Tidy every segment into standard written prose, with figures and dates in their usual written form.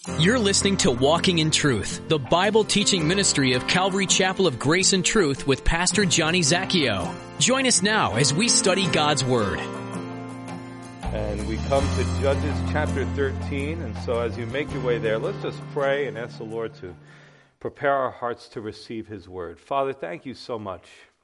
You're listening to Walking in Truth, the Bible teaching ministry of Calvary Chapel of Grace and Truth with Pastor Johnny Zacchio. Join us now as we study God's Word. And we come to Judges chapter 13, and so as you make your way there, let's just pray and ask the Lord to prepare our hearts to receive His Word. Father, thank you so much.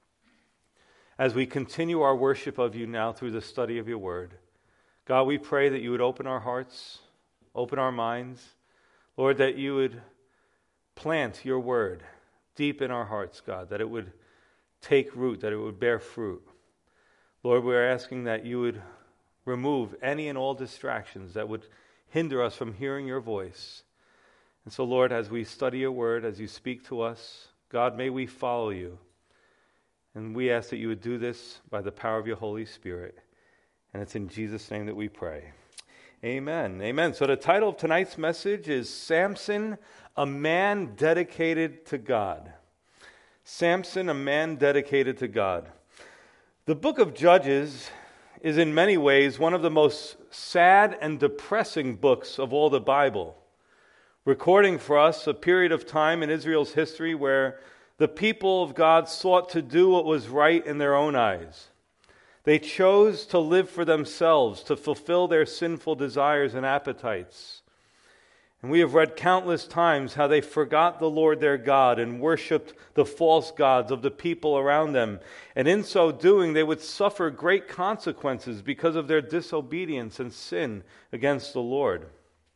As we continue our worship of you now through the study of your Word, God, we pray that you would open our hearts, open our minds, Lord, that you would plant your Word deep in our hearts, God, that it would take root, that it would bear fruit. Lord, we are asking that you would remove any and all distractions that would hinder us from hearing your voice. And so, Lord, as we study your Word, as you speak to us, God, may we follow you. And we ask that you would do this by the power of your Holy Spirit. And it's in Jesus' name that we pray. Amen. Amen. So the title of tonight's message is Samson, a Man Dedicated to God. Samson, a Man Dedicated to God. The book of Judges is in many ways one of the most sad and depressing books of all the Bible, recording for us a period of time in Israel's history where the people of God sought to do what was right in their own eyes. They chose to live for themselves, to fulfill their sinful desires and appetites. And we have read countless times how they forgot the Lord their God and worshipped the false gods of the people around them. And in so doing, they would suffer great consequences because of their disobedience and sin against the Lord.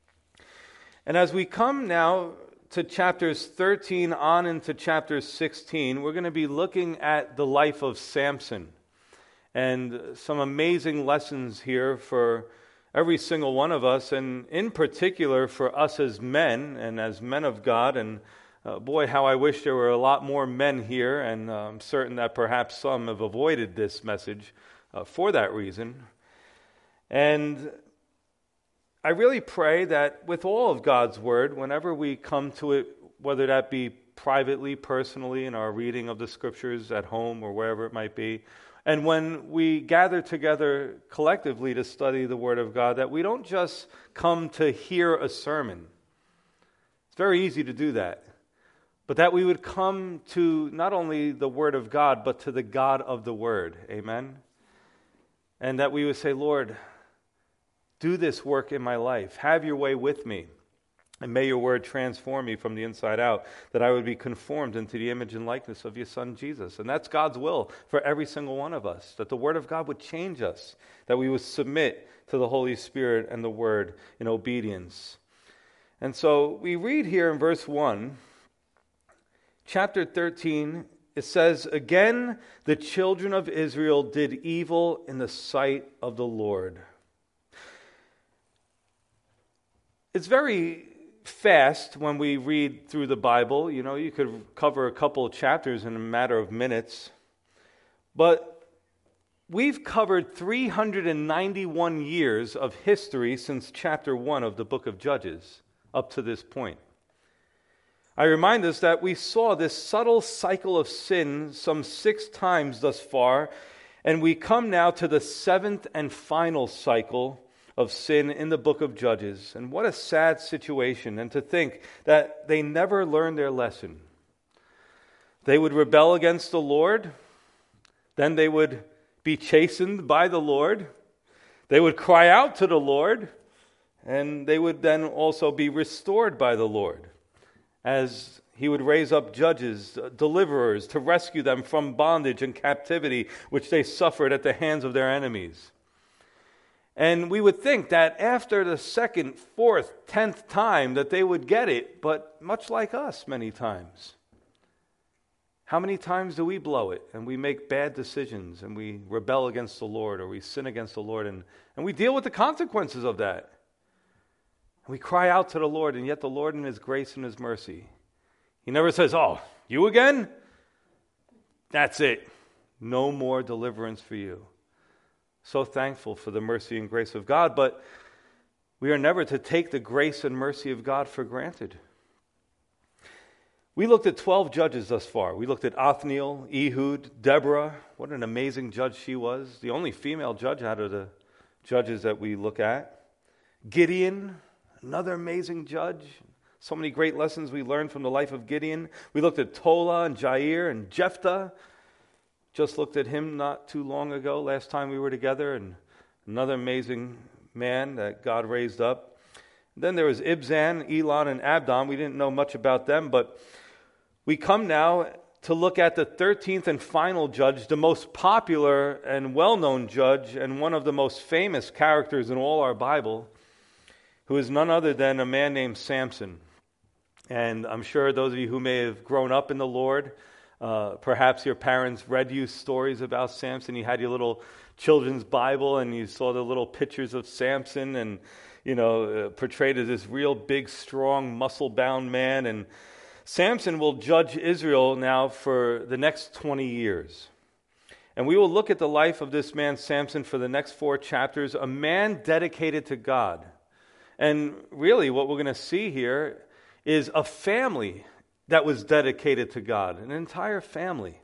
And as we come now to chapters 13 on into chapter 16, we're going to be looking at the life of Samson. And some amazing lessons here for every single one of us, and in particular for us as men and as men of God. And boy, how I wish there were a lot more men here, and I'm certain that perhaps some have avoided this message for that reason. And I really pray that with all of God's Word, whenever we come to it, whether that be privately, personally, in our reading of the Scriptures at home or wherever it might be, and when we gather together collectively to study the Word of God, that we don't just come to hear a sermon. It's very easy to do that. But that we would come to not only the Word of God, but to the God of the Word. Amen? And that we would say, Lord, do this work in my life. Have your way with me. And may your Word transform me from the inside out, that I would be conformed into the image and likeness of your Son, Jesus. And that's God's will for every single one of us, that the Word of God would change us, that we would submit to the Holy Spirit and the Word in obedience. And so we read here in verse 1, chapter 13, it says, "Again, the children of Israel did evil in the sight of the Lord." It's very fast when we read through the Bible. You know, you could cover a couple of chapters in a matter of minutes. But we've covered 391 years of history since chapter 1 of the book of Judges up to this point. I remind us that we saw this subtle cycle of sin some 6 times thus far, and we come now to the 7th and final cycle of sin in the book of Judges. And what a sad situation, and to think that they never learned their lesson. They would rebel against the Lord, then they would be chastened by the Lord, they would cry out to the Lord, and they would then also be restored by the Lord, as He would raise up judges, deliverers, to rescue them from bondage and captivity, which they suffered at the hands of their enemies. And we would think that after the 2nd, 4th, 10th time that they would get it, but much like us many times. How many times do we blow it and we make bad decisions and we rebel against the Lord or we sin against the Lord and we deal with the consequences of that? We cry out to the Lord, and yet the Lord in His grace and His mercy, He never says, "Oh, you again? That's it. No more deliverance for you." So thankful for the mercy and grace of God, but we are never to take the grace and mercy of God for granted. We looked at 12 judges thus far. We looked at Othniel, Ehud, Deborah. What an amazing judge she was. The only female judge out of the judges that we look at. Gideon, another amazing judge. So many great lessons we learned from the life of Gideon. We looked at Tola and Jair and Jephthah. Just looked at him not too long ago, last time we were together, and another amazing man that God raised up. Then there was Ibzan, Elon, and Abdon. We didn't know much about them, but we come now to look at the 13th and final judge, the most popular and well-known judge, and one of the most famous characters in all our Bible, who is none other than a man named Samson. And I'm sure those of you who may have grown up in the Lord, perhaps your parents read you stories about Samson. You had your little children's Bible and you saw the little pictures of Samson and, portrayed as this real big, strong, muscle-bound man. And Samson will judge Israel now for the next 20 years. And we will look at the life of this man, Samson, for the next 4 chapters, a man dedicated to God. And really what we're going to see here is a family that was dedicated to God, an entire family.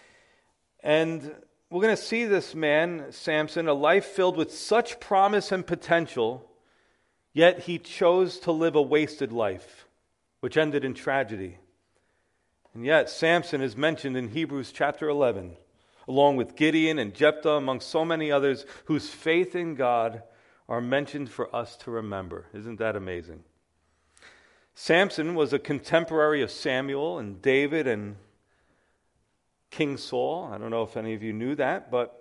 And we're going to see this man, Samson, a life filled with such promise and potential, yet he chose to live a wasted life, which ended in tragedy. And yet Samson is mentioned in Hebrews chapter 11, along with Gideon and Jephthah, among so many others whose faith in God are mentioned for us to remember. Isn't that amazing? Samson was a contemporary of Samuel and David and King Saul. I don't know if any of you knew that, but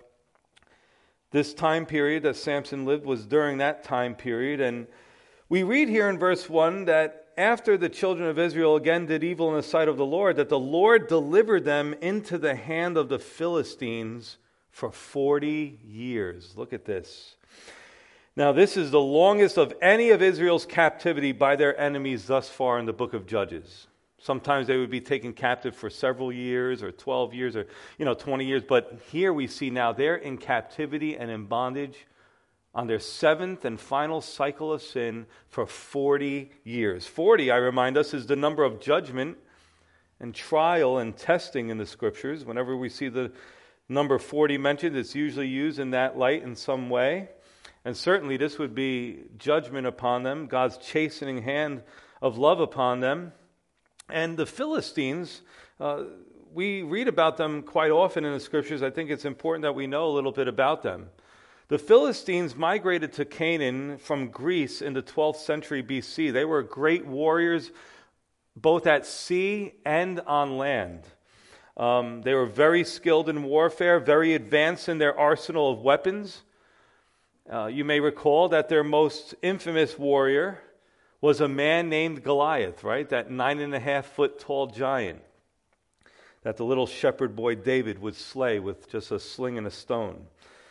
this time period that Samson lived was during that time period. And we read here in verse 1 that after the children of Israel again did evil in the sight of the Lord, that the Lord delivered them into the hand of the Philistines for 40 years. Look at this. Now, this is the longest of any of Israel's captivity by their enemies thus far in the book of Judges. Sometimes they would be taken captive for several years or 12 years or 20 years. But here we see now they're in captivity and in bondage on their 7th and final cycle of sin for 40 years. 40, I remind us, is the number of judgment and trial and testing in the Scriptures. Whenever we see the number 40 mentioned, it's usually used in that light in some way. And certainly this would be judgment upon them, God's chastening hand of love upon them. And the Philistines, we read about them quite often in the Scriptures. I think it's important that we know a little bit about them. The Philistines migrated to Canaan from Greece in the 12th century BC. They were great warriors both at sea and on land. They were very skilled in warfare, very advanced in their arsenal of weapons. You may recall that their most infamous warrior was a man named Goliath, right? That 9.5-foot tall giant that the little shepherd boy David would slay with just a sling and a stone.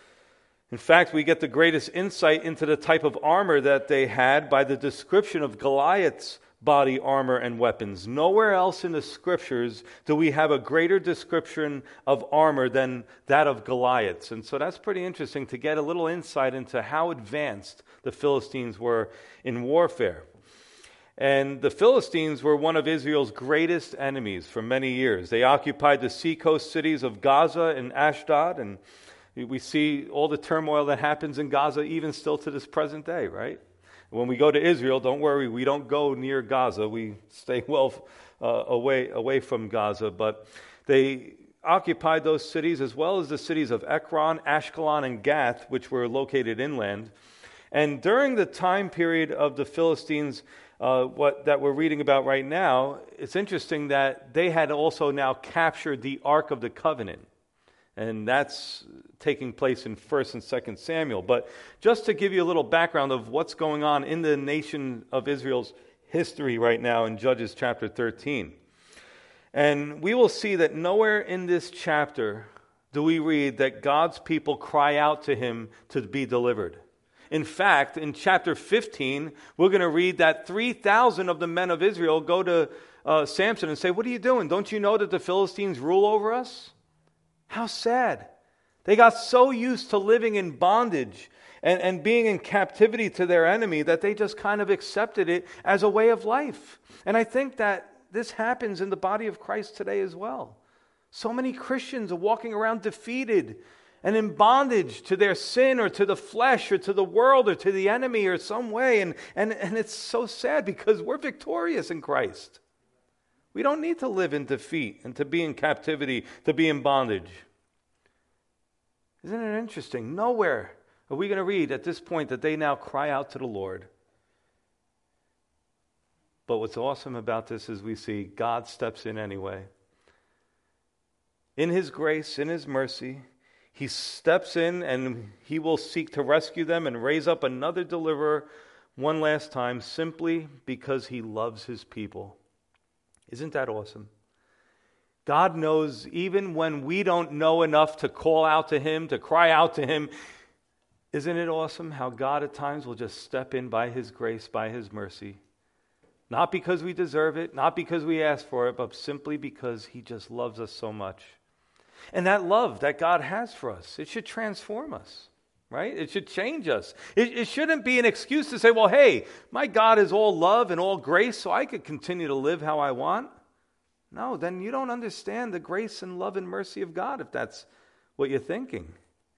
In fact, we get the greatest insight into the type of armor that they had by the description of Goliath's body armor and weapons. Nowhere else in the Scriptures do we have a greater description of armor than that of Goliath's. And so that's pretty interesting to get a little insight into how advanced the Philistines were in warfare. And the Philistines were one of Israel's greatest enemies for many years. They occupied the seacoast cities of Gaza and Ashdod, and we see all the turmoil that happens in Gaza even still to this present day, right? When we go to Israel, don't worry, we don't go near Gaza. We stay well away from Gaza. But they occupied those cities as well as the cities of Ekron, Ashkelon, and Gath, which were located inland. And during the time period of the Philistines, that we're reading about right now, it's interesting that they had also now captured the Ark of the Covenant. And that's taking place in 1 and 2 Samuel. But just to give you a little background of what's going on in the nation of Israel's history right now in Judges chapter 13. And we will see that nowhere in this chapter do we read that God's people cry out to him to be delivered. In fact, in chapter 15, we're going to read that 3,000 of the men of Israel go to Samson and say, "What are you doing? Don't you know that the Philistines rule over us?" How sad. They got so used to living in bondage and being in captivity to their enemy that they just kind of accepted it as a way of life. And I think that this happens in the body of Christ today as well. So many Christians are walking around defeated and in bondage to their sin or to the flesh or to the world or to the enemy or some way. And it's so sad because we're victorious in Christ. We don't need to live in defeat and to be in captivity, to be in bondage. Isn't it interesting? Nowhere are we going to read at this point that they now cry out to the Lord. But what's awesome about this is we see God steps in anyway. In His grace, in His mercy, He steps in and He will seek to rescue them and raise up another deliverer one last time simply because He loves His people. Isn't that awesome? God knows even when we don't know enough to call out to Him, to cry out to Him. Isn't it awesome how God at times will just step in by His grace, by His mercy? Not because we deserve it, not because we ask for it, but simply because He just loves us so much. And that love that God has for us, it should transform us, right? It should change us. It shouldn't be an excuse to say, well, hey, my God is all love and all grace, so I could continue to live how I want. No, then you don't understand the grace and love and mercy of God if that's what you're thinking.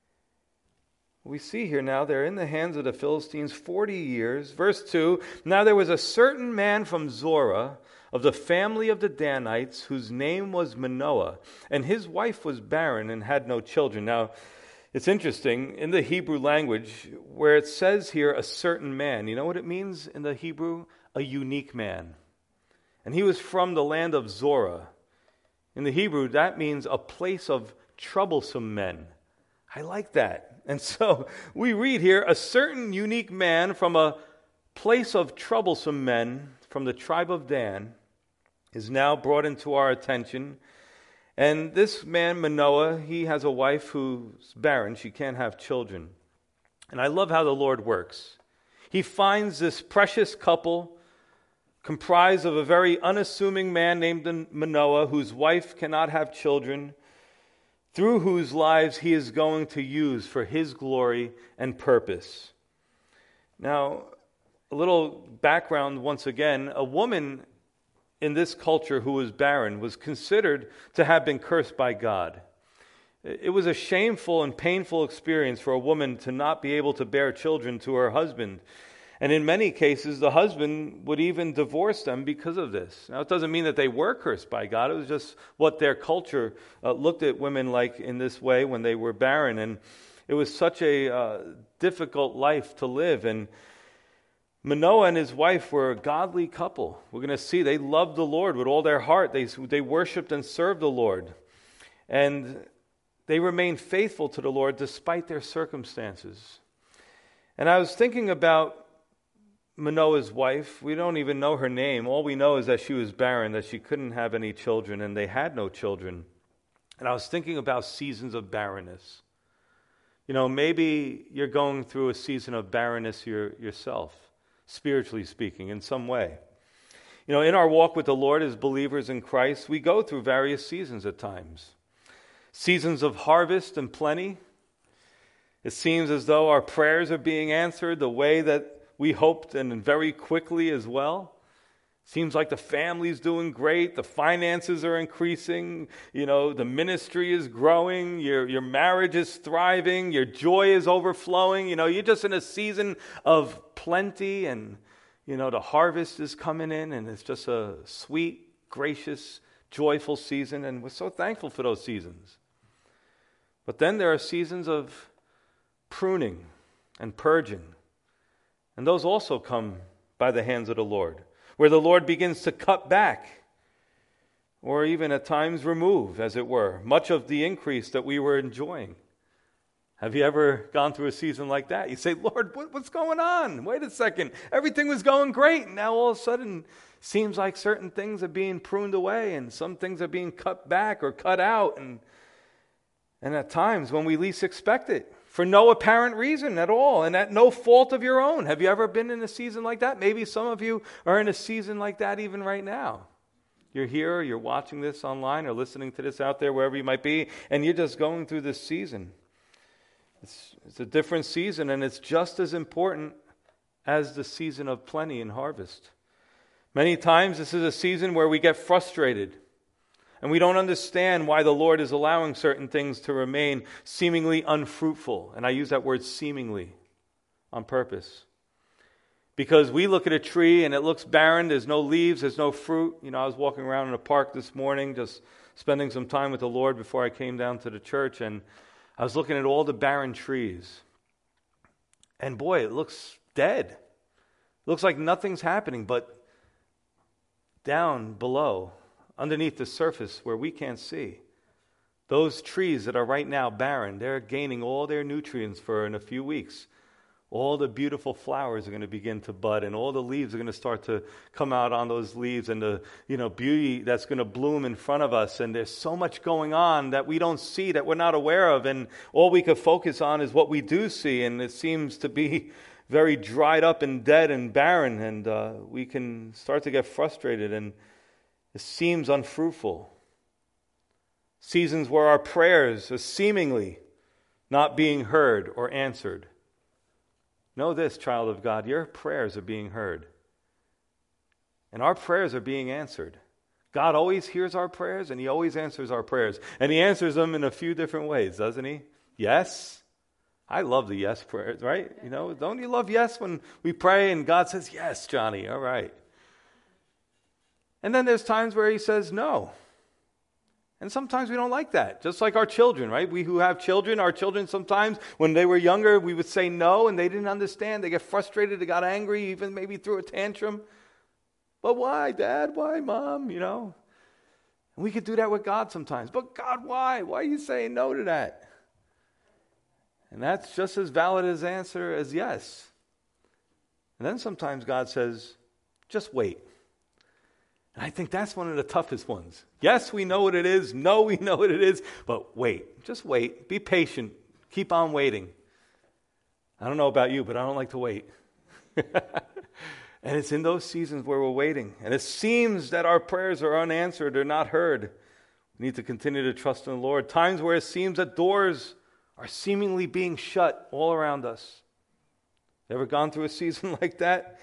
We see here now they're in the hands of the Philistines 40 years. Verse 2, now there was a certain man from Zorah of the family of the Danites whose name was Manoah, and his wife was barren and had no children. Now, it's interesting, in the Hebrew language, where it says here a certain man, you know what it means in the Hebrew? A unique man. And he was from the land of Zorah. In the Hebrew, that means a place of troublesome men. I like that. And so we read here, a certain unique man from a place of troublesome men from the tribe of Dan is now brought into our attention. And this man, Manoah, he has a wife who's barren. She can't have children. And I love how the Lord works. He finds this precious couple comprised of a very unassuming man named Manoah, whose wife cannot have children, through whose lives he is going to use for his glory and purpose. Now, a little background once again. A woman in this culture who was barren was considered to have been cursed by God. It was a shameful and painful experience for a woman to not be able to bear children to her husband. And in many cases, the husband would even divorce them because of this. Now, it doesn't mean that they were cursed by God. It was just what their culture looked at women like in this way when they were barren. And it was such a difficult life to live. And Manoah and his wife were a godly couple. We're going to see they loved the Lord with all their heart. They worshiped and served the Lord. And they remained faithful to the Lord despite their circumstances. And I was thinking about Manoah's wife. We don't even know her name. All we know is that she was barren, that she couldn't have any children, and they had no children. And I was thinking about seasons of barrenness. You know, maybe you're going through a season of barrenness yourself, spiritually speaking, in some way. You know, in our walk with the Lord as believers in Christ, we go through various seasons at times. Seasons of harvest and plenty. It seems as though our prayers are being answered the way that we hoped, and very quickly as well. Seems like the family's doing great, the finances are increasing, you know, the ministry is growing, your marriage is thriving, your joy is overflowing. You know, you're just in a season of plenty, and, you know, the harvest is coming in, and it's just a sweet, gracious, joyful season, and we're so thankful for those seasons. But then there are seasons of pruning and purging. And those also come by the hands of the Lord, where the Lord begins to cut back, or even at times remove, as it were, much of the increase that we were enjoying. Have you ever gone through a season like that? You say, Lord, what's going on? Wait a second. Everything was going great, and now all of a sudden seems like certain things are being pruned away, and some things are being cut back or cut out, and at times when we least expect it, for no apparent reason at all, and at no fault of your own. Have you ever been in a season like that? Maybe some of you are in a season like that even right now. You're here, or you're watching this online, or listening to this out there, wherever you might be, and you're just going through this season. It's a different season, and it's just as important as the season of plenty and harvest. Many times this is a season where we get frustrated. And we don't understand why the Lord is allowing certain things to remain seemingly unfruitful. And I use that word seemingly on purpose. Because we look at a tree and it looks barren, there's no leaves, there's no fruit. I was walking around in a park this morning, just spending some time with the Lord before I came down to the church, and I was looking at all the barren trees. And boy, it looks dead. It looks like nothing's happening, but down below, underneath the surface where we can't see, those trees that are right now barren, they're gaining all their nutrients for in a few weeks. All the beautiful flowers are going to begin to bud, and all the leaves are going to start to come out on those leaves, and the beauty that's going to bloom in front of us. And there's so much going on that we don't see, that we're not aware of, and all we could focus on is what we do see, and it seems to be very dried up and dead and barren, and we can start to get frustrated, and it seems unfruitful. Seasons where our prayers are seemingly not being heard or answered. Know this, child of God, your prayers are being heard. And our prayers are being answered. God always hears our prayers, and He always answers our prayers. And He answers them in a few different ways, doesn't He? Yes. I love the yes prayers, right? Don't you love yes when we pray and God says, yes, Johnny, all right. And then there's times where He says no. And sometimes we don't like that. Just like our children, right? We who have children, our children sometimes, when they were younger, we would say no, and they didn't understand. They get frustrated, they got angry, even maybe threw a tantrum. But why, Dad? Why, Mom? And we could do that with God sometimes. But God, why? Why are you saying no to that? And that's just as valid as answer as yes. And then sometimes God says, just wait. And I think that's one of the toughest ones. Yes, we know what it is. No, we know what it is. But wait. Just wait. Be patient. Keep on waiting. I don't know about you, but I don't like to wait. And it's in those seasons where we're waiting. And it seems that our prayers are unanswered or not heard. We need to continue to trust in the Lord. Times where it seems that doors are seemingly being shut all around us. Ever gone through a season like that?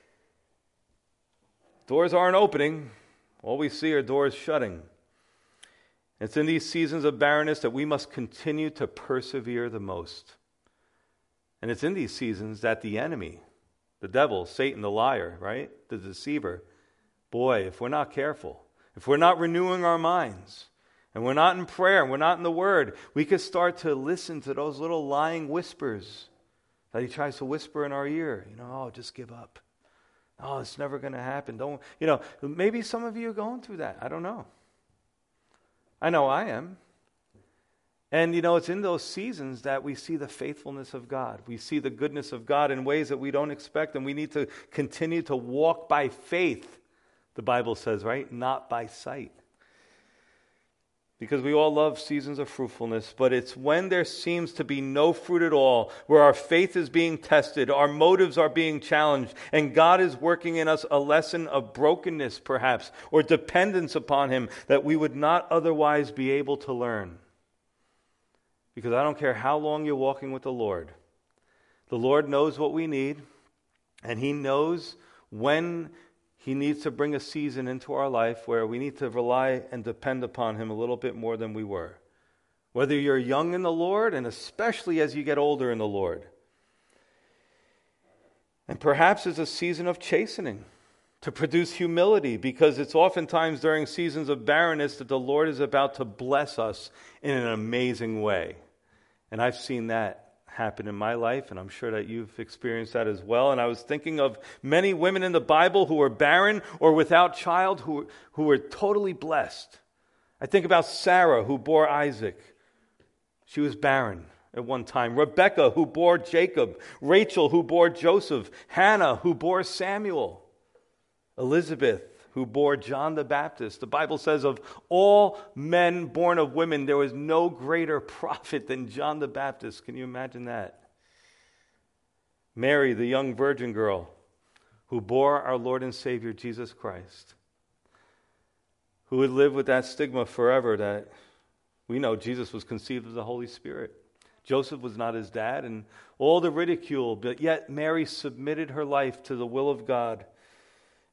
Doors aren't opening. All we see are doors shutting. It's in these seasons of barrenness that we must continue to persevere the most. And it's in these seasons that the enemy, the devil, Satan, the liar, right? The deceiver, boy, if we're not careful, if we're not renewing our minds, and we're not in prayer, and we're not in the Word, we could start to listen to those little lying whispers that he tries to whisper in our ear. Oh, just give up. Oh, it's never going to happen. Maybe some of you are going through that. I don't know. I know I am. And, it's in those seasons that we see the faithfulness of God. We see the goodness of God in ways that we don't expect, and we need to continue to walk by faith, the Bible says, right? Not by sight. Because we all love seasons of fruitfulness, but it's when there seems to be no fruit at all, where our faith is being tested, our motives are being challenged, and God is working in us a lesson of brokenness, perhaps, or dependence upon Him that we would not otherwise be able to learn. Because I don't care how long you're walking with the Lord knows what we need, and He knows when He needs to bring a season into our life where we need to rely and depend upon Him a little bit more than we were. Whether you're young in the Lord, and especially as you get older in the Lord. And perhaps it's a season of chastening to produce humility, because it's oftentimes during seasons of barrenness that the Lord is about to bless us in an amazing way. And I've seen that happen in my life, and I'm sure that you've experienced that as well. And I was thinking of many women in the Bible who were barren or without child who were totally blessed. I think about Sarah, who bore Isaac. She was barren at one time. Rebecca, who bore Jacob. Rachel, who bore Joseph. Hannah, who bore Samuel. Elizabeth, who bore John the Baptist. The Bible says of all men born of women, there was no greater prophet than John the Baptist. Can you imagine that? Mary, the young virgin girl, who bore our Lord and Savior Jesus Christ, who would live with that stigma forever that we know Jesus was conceived of the Holy Spirit. Joseph was not his dad, and all the ridicule, but yet Mary submitted her life to the will of God.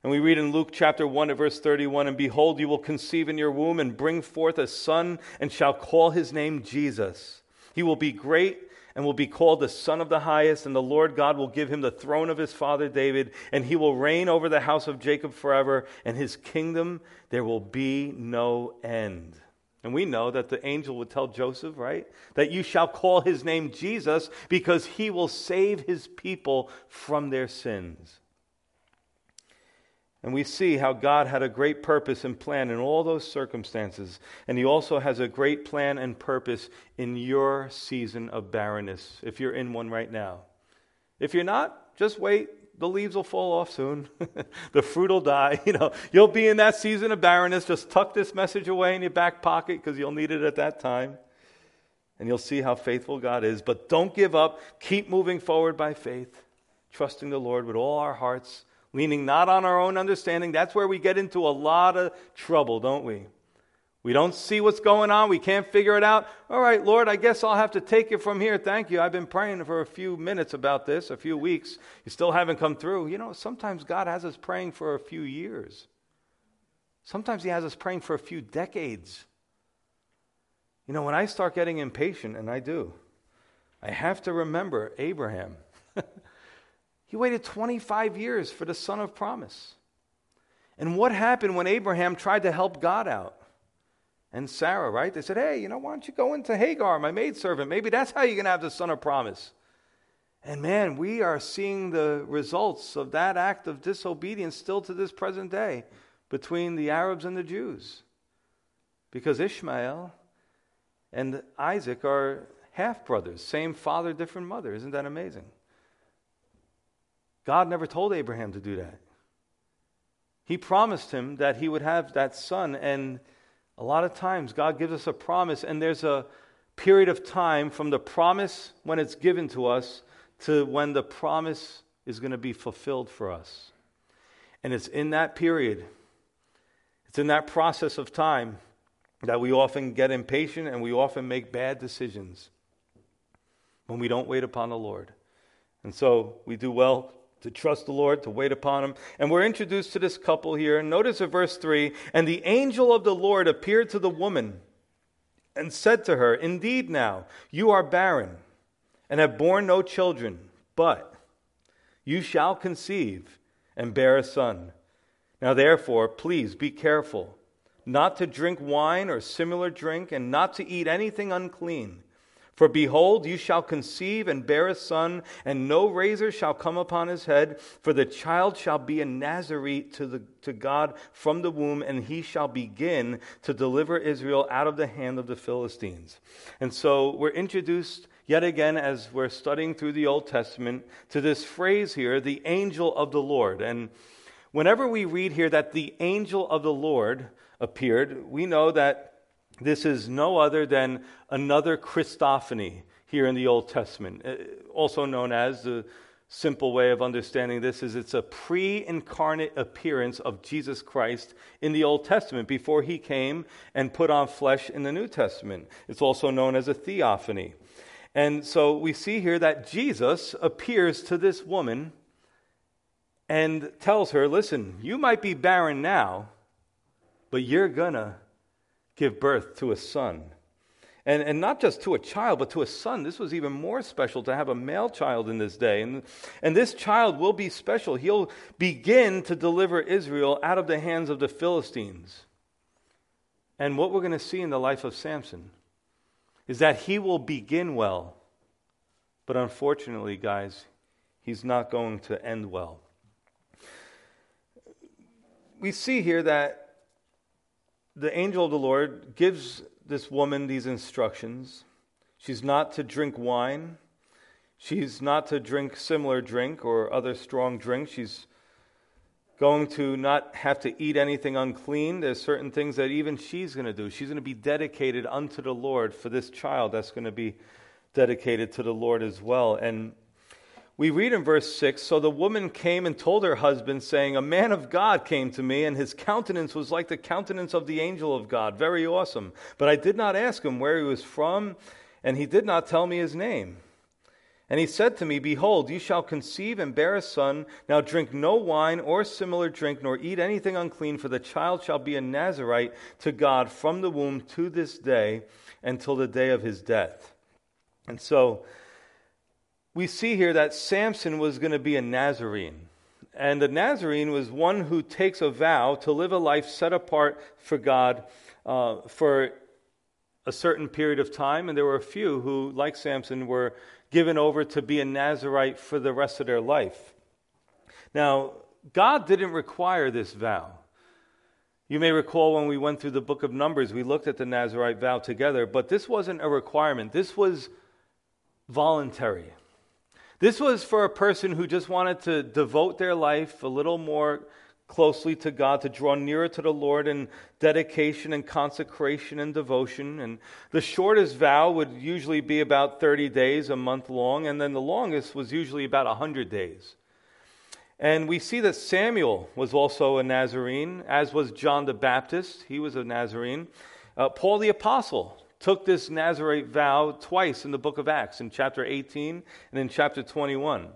And we read in Luke chapter 1 at verse 31, "And behold, you will conceive in your womb and bring forth a son, and shall call his name Jesus. He will be great and will be called the Son of the Highest, and the Lord God will give him the throne of his father David, and he will reign over the house of Jacob forever, and his kingdom there will be no end." And we know that the angel would tell Joseph, right, that you shall call his name Jesus because he will save his people from their sins. And we see how God had a great purpose and plan in all those circumstances. And he also has a great plan and purpose in your season of barrenness, if you're in one right now. If you're not, just wait. The leaves will fall off soon. The fruit will die. You'll be in that season of barrenness. Just tuck this message away in your back pocket because you'll need it at that time. And you'll see how faithful God is. But don't give up. Keep moving forward by faith, trusting the Lord with all our hearts, leaning not on our own understanding. That's where we get into a lot of trouble, don't we? We don't see what's going on. We can't figure it out. All right, Lord, I guess I'll have to take it from here. Thank you. I've been praying for a few minutes about this, a few weeks. You still haven't come through. Sometimes God has us praying for a few years. Sometimes he has us praying for a few decades. When I start getting impatient, and I do, I have to remember Abraham. He waited 25 years for the son of promise. And what happened when Abraham tried to help God out? And Sarah, right? They said, hey, why don't you go into Hagar, my maidservant? Maybe that's how you're going to have the son of promise. And man, we are seeing the results of that act of disobedience still to this present day between the Arabs and the Jews. Because Ishmael and Isaac are half-brothers, same father, different mother. Isn't that amazing? God never told Abraham to do that. He promised him that he would have that son, and a lot of times God gives us a promise, and there's a period of time from the promise when it's given to us to when the promise is going to be fulfilled for us. And it's in that period, it's in that process of time that we often get impatient and we often make bad decisions when we don't wait upon the Lord. And so we do well to trust the Lord, to wait upon him. And we're introduced to this couple here. Notice in verse 3, "And the angel of the Lord appeared to the woman and said to her, 'Indeed now, you are barren and have borne no children, but you shall conceive and bear a son. Now therefore, please be careful, not to drink wine or similar drink, and not to eat anything unclean. For behold, you shall conceive and bear a son, and no razor shall come upon his head, for the child shall be a Nazarite to God from the womb, and he shall begin to deliver Israel out of the hand of the Philistines.'" And so we're introduced yet again, as we're studying through the Old Testament, to this phrase here, the angel of the Lord. And whenever we read here that the angel of the Lord appeared, we know that this is no other than another Christophany here in the Old Testament. Also known as, the simple way of understanding this is it's a pre-incarnate appearance of Jesus Christ in the Old Testament before he came and put on flesh in the New Testament. It's also known as a theophany. And so we see here that Jesus appears to this woman and tells her, listen, you might be barren now, but you're gonna give birth to a son. And not just to a child, but to a son. This was even more special to have a male child in this day. And this child will be special. He'll begin to deliver Israel out of the hands of the Philistines. And what we're going to see in the life of Samson is that he will begin well. But unfortunately, guys, he's not going to end well. We see here that the angel of the Lord gives this woman these instructions. She's not to drink wine. She's not to drink similar drink or other strong drink. She's going to not have to eat anything unclean. There's certain things that even she's going to do. She's going to be dedicated unto the Lord for this child that's going to be dedicated to the Lord as well. And we read in verse 6, "So the woman came and told her husband, saying, 'A man of God came to me, and his countenance was like the countenance of the angel of God, very awesome. But I did not ask him where he was from, and he did not tell me his name.' And he said to me, Behold, you shall conceive and bear a son. Now drink no wine or similar drink, nor eat anything unclean, for the child shall be a Nazarite to God from the womb to this day, until the day of his death. And so we see here that Samson was going to be a Nazarene. And the Nazarene was one who takes a vow to live a life set apart for God for a certain period of time. And there were a few who, like Samson, were given over to be a Nazarite for the rest of their life. Now, God didn't require this vow. You may recall when we went through the book of Numbers, we looked at the Nazarite vow together, but this wasn't a requirement. This was voluntary. This was for a person who just wanted to devote their life a little more closely to God, to draw nearer to the Lord in dedication and consecration and devotion. And the shortest vow would usually be about 30 days, a month long, and then the longest was usually about 100 days. And we see that Samuel was also a Nazarene, as was John the Baptist. He was a Nazarene. Paul the Apostle took this Nazarite vow twice in the book of Acts, in chapter 18 and in chapter 21.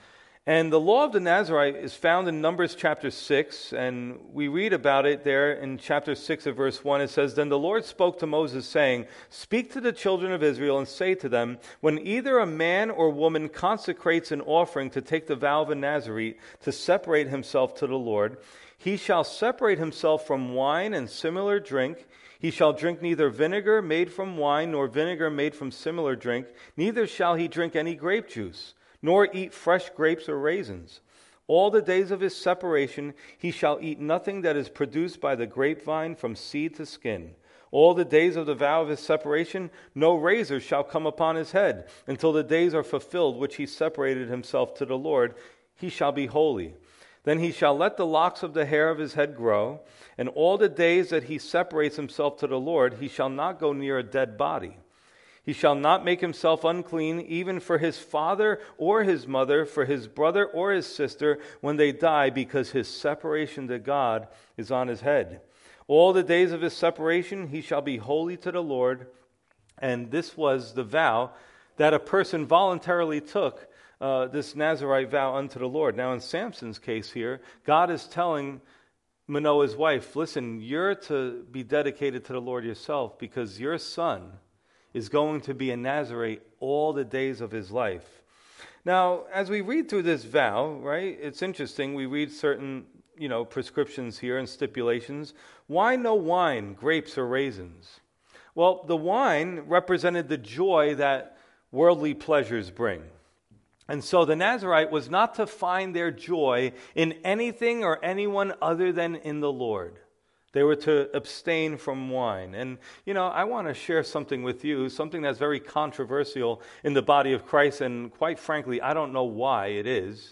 And the law of the Nazarite is found in Numbers chapter 6, and we read about it there in chapter 6 of verse 1. It says, Then the Lord spoke to Moses, saying, Speak to the children of Israel and say to them, When either a man or woman consecrates an offering to take the vow of a Nazarite to separate himself to the Lord, he shall separate himself from wine and similar drink. He shall drink neither vinegar made from wine nor vinegar made from similar drink, neither shall he drink any grape juice, nor eat fresh grapes or raisins. All the days of his separation he shall eat nothing that is produced by the grapevine from seed to skin. All the days of the vow of his separation no razor shall come upon his head, until the days are fulfilled which he separated himself to the Lord. He shall be holy. Then he shall let the locks of the hair of his head grow, and all the days that he separates himself to the Lord he shall not go near a dead body. He shall not make himself unclean, even for his father or his mother, for his brother or his sister, when they die, because his separation to God is on his head. All the days of his separation he shall be holy to the Lord. And this was the vow that a person voluntarily took, this Nazarite vow unto the Lord. Now in Samson's case here, God is telling Manoah's wife, listen, you're to be dedicated to the Lord yourself, because your son is going to be a Nazarite all the days of his life. Now, as we read through this vow, right, it's interesting. We read certain, prescriptions here and stipulations. Why no wine, grapes, or raisins? Well, the wine represented the joy that worldly pleasures bring. And so the Nazarite was not to find their joy in anything or anyone other than in the Lord. They were to abstain from wine. And, I want to share something with you, something that's very controversial in the body of Christ, and quite frankly, I don't know why it is,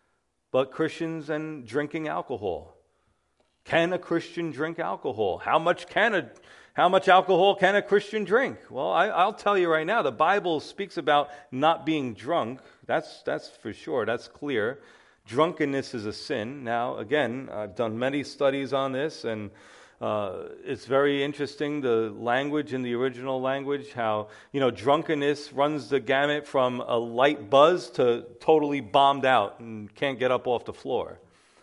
but Christians and drinking alcohol. Can a Christian drink alcohol? How much alcohol can a Christian drink? Well, I'll tell you right now, the Bible speaks about not being drunk. That's for sure. That's clear. Drunkenness is a sin. Now, again, I've done many studies on this, and it's very interesting, the language in the original language, how, drunkenness runs the gamut from a light buzz to totally bombed out and can't get up off the floor.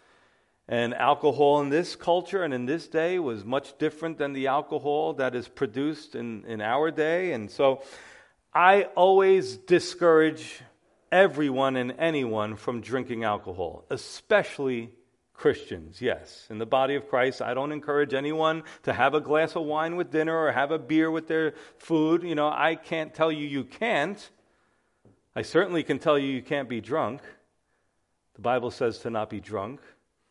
And alcohol in this culture and in this day was much different than the alcohol that is produced in our day. And so I always discourage everyone and anyone from drinking alcohol, especially Christians. Yes, in the body of Christ, I don't encourage anyone to have a glass of wine with dinner or have a beer with their food. I can't tell you can't. I certainly can tell you can't be drunk. The Bible says to not be drunk.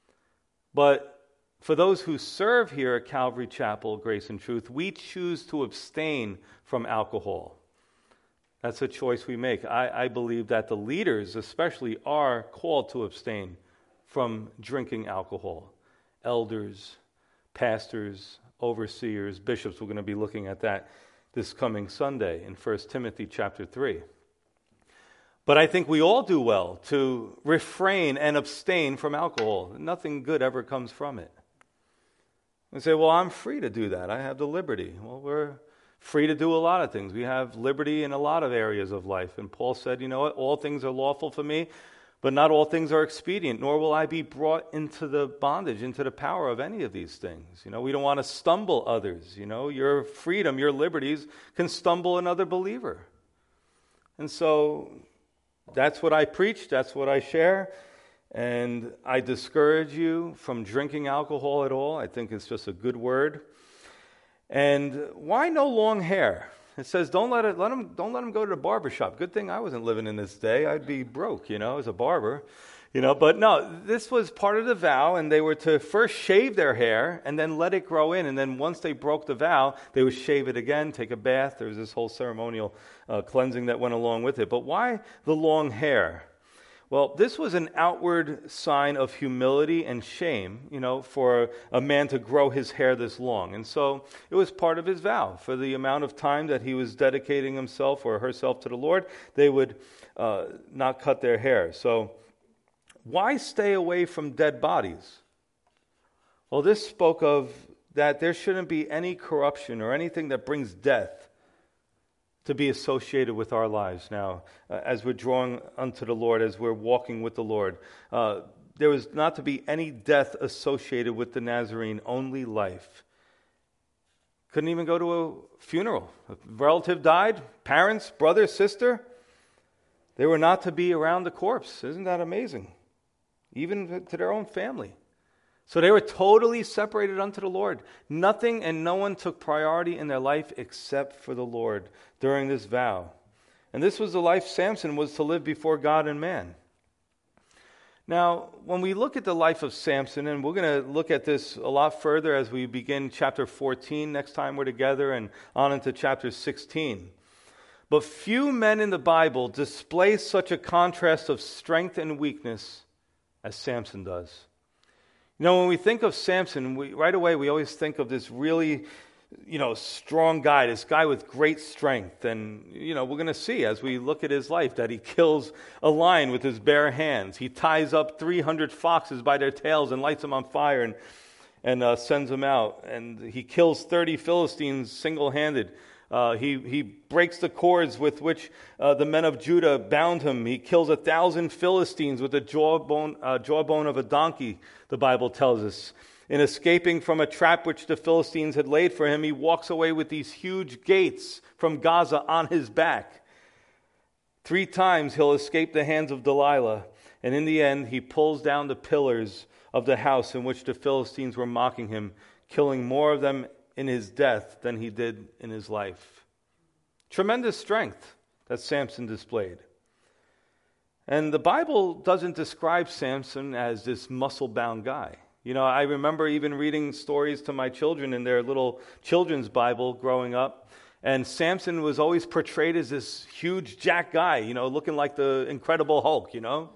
But for those who serve here at Calvary Chapel, Grace and Truth, we choose to abstain from alcohol. That's a choice we make. I believe that the leaders especially are called to abstain from drinking alcohol. Elders, pastors, overseers, bishops, we're going to be looking at that this coming Sunday in 1 Timothy chapter 3. But I think we all do well to refrain and abstain from alcohol. Nothing good ever comes from it. And say, well, I'm free to do that. I have the liberty. Well, we're free to do a lot of things. We have liberty in a lot of areas of life. And Paul said, you know what, all things are lawful for me, but not all things are expedient, nor will I be brought into the bondage, into the power of any of these things. You know, we don't want to stumble others. You know, your freedom, your liberties can stumble another believer. And so that's what I preach, that's what I share. And I discourage you from drinking alcohol at all. I think it's just a good word. And why no long hair? It says don't let him go to the barber shop. Good thing I wasn't living in this day. I'd be broke, as a barber. But no, this was part of the vow, and they were to first shave their hair and then let it grow in. And then once they broke the vow, they would shave it again, take a bath. There was this whole ceremonial cleansing that went along with it. But why the long hair? Well, this was an outward sign of humility and shame, for a man to grow his hair this long. And so it was part of his vow. For the amount of time that he was dedicating himself or herself to the Lord, they would not cut their hair. So why stay away from dead bodies? Well, this spoke of that there shouldn't be any corruption or anything that brings death to be associated with our lives now, as we're drawing unto the Lord, as we're walking with the Lord. There was not to be any death associated with the Nazarene, only life. Couldn't even go to a funeral. A relative died, parents, brother, sister. They were not to be around the corpse. Isn't that amazing? Even to their own family. So they were totally separated unto the Lord. Nothing and no one took priority in their life except for the Lord during this vow. And this was the life Samson was to live before God and man. Now, when we look at the life of Samson, and we're going to look at this a lot further as we begin chapter 14 next time we're together and on into chapter 16. But few men in the Bible display such a contrast of strength and weakness as Samson does. When we think of Samson, right away we always think of this really, strong guy, this guy with great strength. And, we're going to see as we look at his life that he kills a lion with his bare hands. He ties up 300 foxes by their tails and lights them on fire and sends them out. And he kills 30 Philistines single-handed. He breaks the cords with which the men of Judah bound him. He kills 1,000 Philistines with the jawbone of a donkey, the Bible tells us. In escaping from a trap which the Philistines had laid for him, he walks away with these huge gates from Gaza on his back. 3 times he'll escape the hands of Delilah, and in the end he pulls down the pillars of the house in which the Philistines were mocking him, killing more of them in his death than he did in his life. Tremendous strength that Samson displayed. And the Bible doesn't describe Samson as this muscle-bound guy. I remember even reading stories to my children in their little children's Bible growing up, and Samson was always portrayed as this huge jack guy, looking like the Incredible Hulk,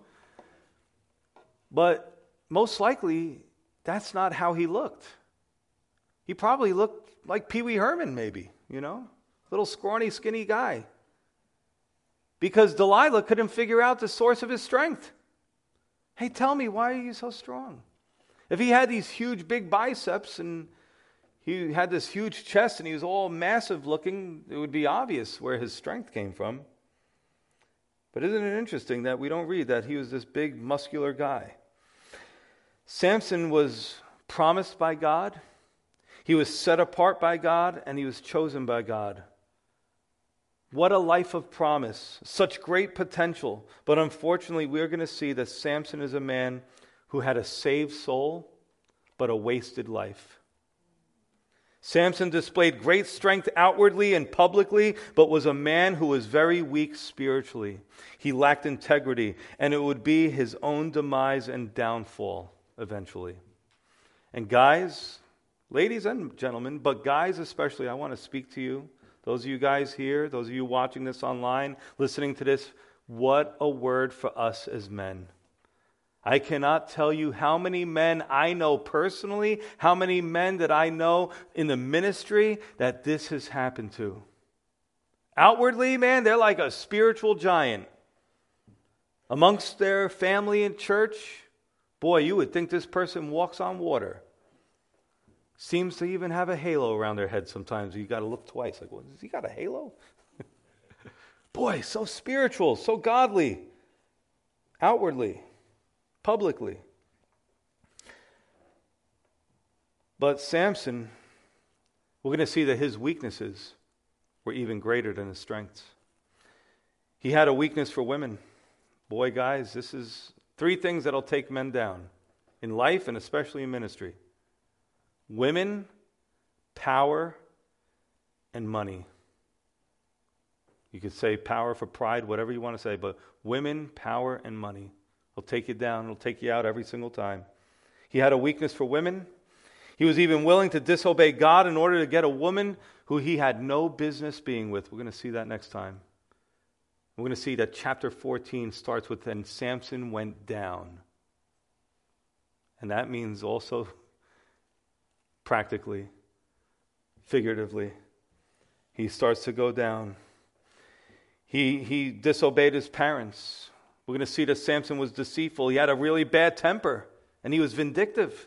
But most likely, that's not how he looked. He probably looked like Pee Wee Herman, maybe, little scrawny, skinny guy. Because Delilah couldn't figure out the source of his strength. Hey, tell me, why are you so strong? If he had these huge, big biceps and he had this huge chest and he was all massive looking, it would be obvious where his strength came from. But isn't it interesting that we don't read that he was this big, muscular guy? Samson was promised by God. He was set apart by God, and he was chosen by God. What a life of promise. Such great potential. But unfortunately, we're going to see that Samson is a man who had a saved soul, but a wasted life. Samson displayed great strength outwardly and publicly, but was a man who was very weak spiritually. He lacked integrity, and it would be his own demise and downfall eventually. And guys, ladies and gentlemen, but guys especially, I want to speak to you. Those of you guys here, those of you watching this online, listening to this, what a word for us as men. I cannot tell you how many men I know personally, how many men that I know in the ministry that this has happened to. Outwardly, man, they're like a spiritual giant. Amongst their family and church, boy, you would think this person walks on water. seems to even have a halo around their head sometimes. You got to look twice. Like, well, has he got a halo? Boy, so spiritual, so godly, outwardly, publicly. But Samson, we're going to see that his weaknesses were even greater than his strengths. He had a weakness for women. Boy, guys, this is 3 things that'll take men down in life and especially in ministry. Women, power, and money. You could say power for pride, whatever you want to say, but women, power, and money will take you down. It'll take you out every single time. He had a weakness for women. He was even willing to disobey God in order to get a woman who he had no business being with. We're going to see that next time. We're going to see that chapter 14 starts with, and Samson went down. And that means also practically, figuratively, he starts to go down. He disobeyed his parents. We're going to see that Samson was deceitful. He had a really bad temper, and he was vindictive.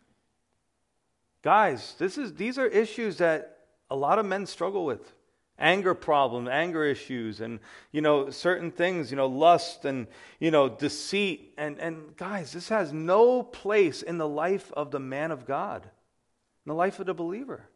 Guys, these are issues that a lot of men struggle with. Anger problems, anger issues, and, certain things, lust and, deceit. And guys, this has no place in the life of the man of God, in the life of the believer.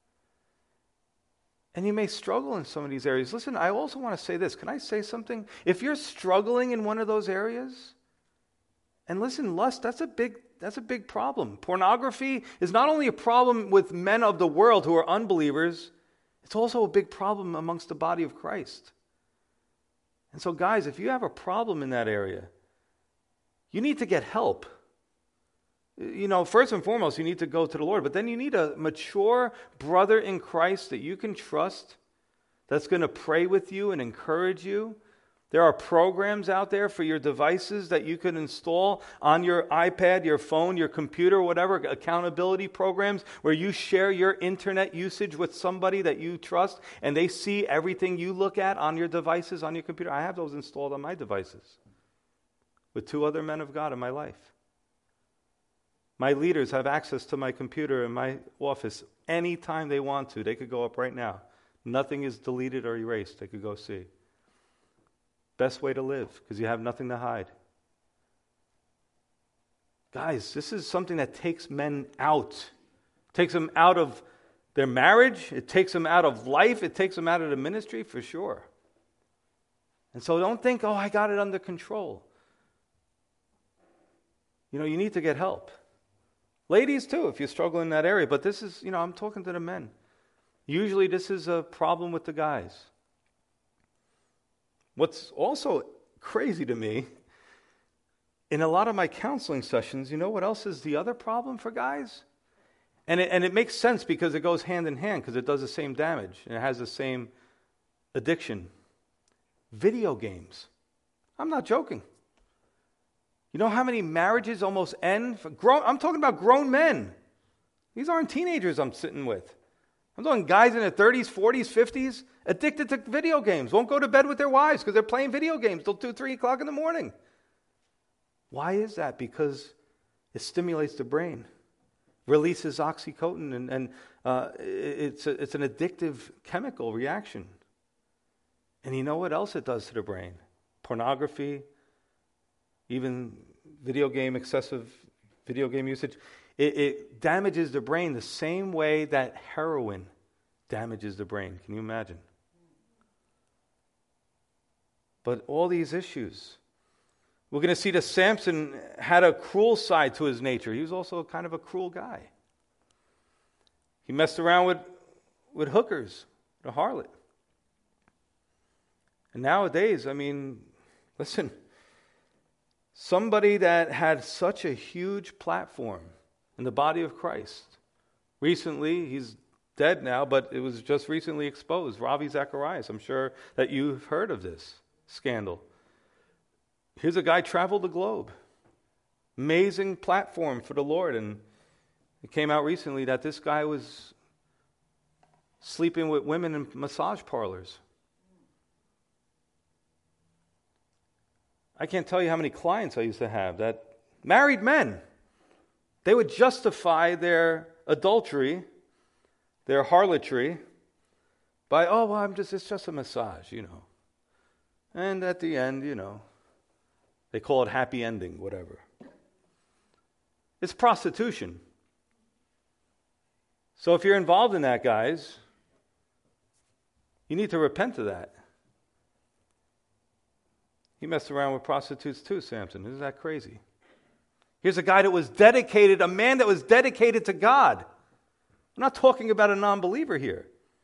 And you may struggle in some of these areas. Listen, I also want to say this. Can I say something? If you're struggling in one of those areas, and listen, lust, that's a big problem. Pornography is not only a problem with men of the world who are unbelievers, it's also a big problem amongst the body of Christ. And so, guys, if you have a problem in that area, you need to get help. First and foremost, you need to go to the Lord, but then you need a mature brother in Christ that you can trust, that's going to pray with you and encourage you. There are programs out there for your devices that you can install on your iPad, your phone, your computer, whatever, accountability programs where you share your internet usage with somebody that you trust and they see everything you look at on your devices, on your computer. I have those installed on my devices with 2 other men of God in my life. My leaders have access to my computer in my office anytime they want to. They could go up right now. Nothing is deleted or erased. They could go see. Best way to live, because you have nothing to hide. Guys, this is something that takes men out. Takes them out of their marriage. It takes them out of life. It takes them out of the ministry for sure. And so don't think, I got it under control. You need to get help. Ladies too, if you struggle in that area. But this is, I'm talking to the men. Usually this is a problem with the guys. What's also crazy to me, in a lot of my counseling sessions, what else is the other problem for guys? And it makes sense because it goes hand in hand because it does the same damage and it has the same addiction. Video games. I'm not joking. You know how many marriages almost end? I'm talking about grown men. These aren't teenagers I'm sitting with. I'm talking guys in their 30s, 40s, 50s, addicted to video games, won't go to bed with their wives because they're playing video games till 2, 3 o'clock in the morning. Why is that? Because it stimulates the brain, releases oxytocin, and it's an addictive chemical reaction. And you know what else it does to the brain? Pornography, even excessive video game usage. It damages the brain the same way that heroin damages the brain. Can you imagine? But all these issues, we're going to see that Samson had a cruel side to his nature. He was also kind of a cruel guy. He messed around with hookers, a harlot. And nowadays, listen, somebody that had such a huge platform in the body of Christ. Recently, he's dead now, but it was just recently exposed. Ravi Zacharias, I'm sure that you've heard of this scandal. Here's a guy traveled the globe. Amazing platform for the Lord. And it came out recently that this guy was sleeping with women in massage parlors. I can't tell you how many clients I used to have that married men They would justify their adultery, their harlotry, by, oh, well, it's just a massage, And at the end, they call it happy ending, whatever. It's prostitution. So if you're involved in that, guys, you need to repent of that. He messed around with prostitutes too, Samson. Isn't that crazy? Here's a guy that was dedicated, a man that was dedicated to God. I'm not talking about a non-believer here.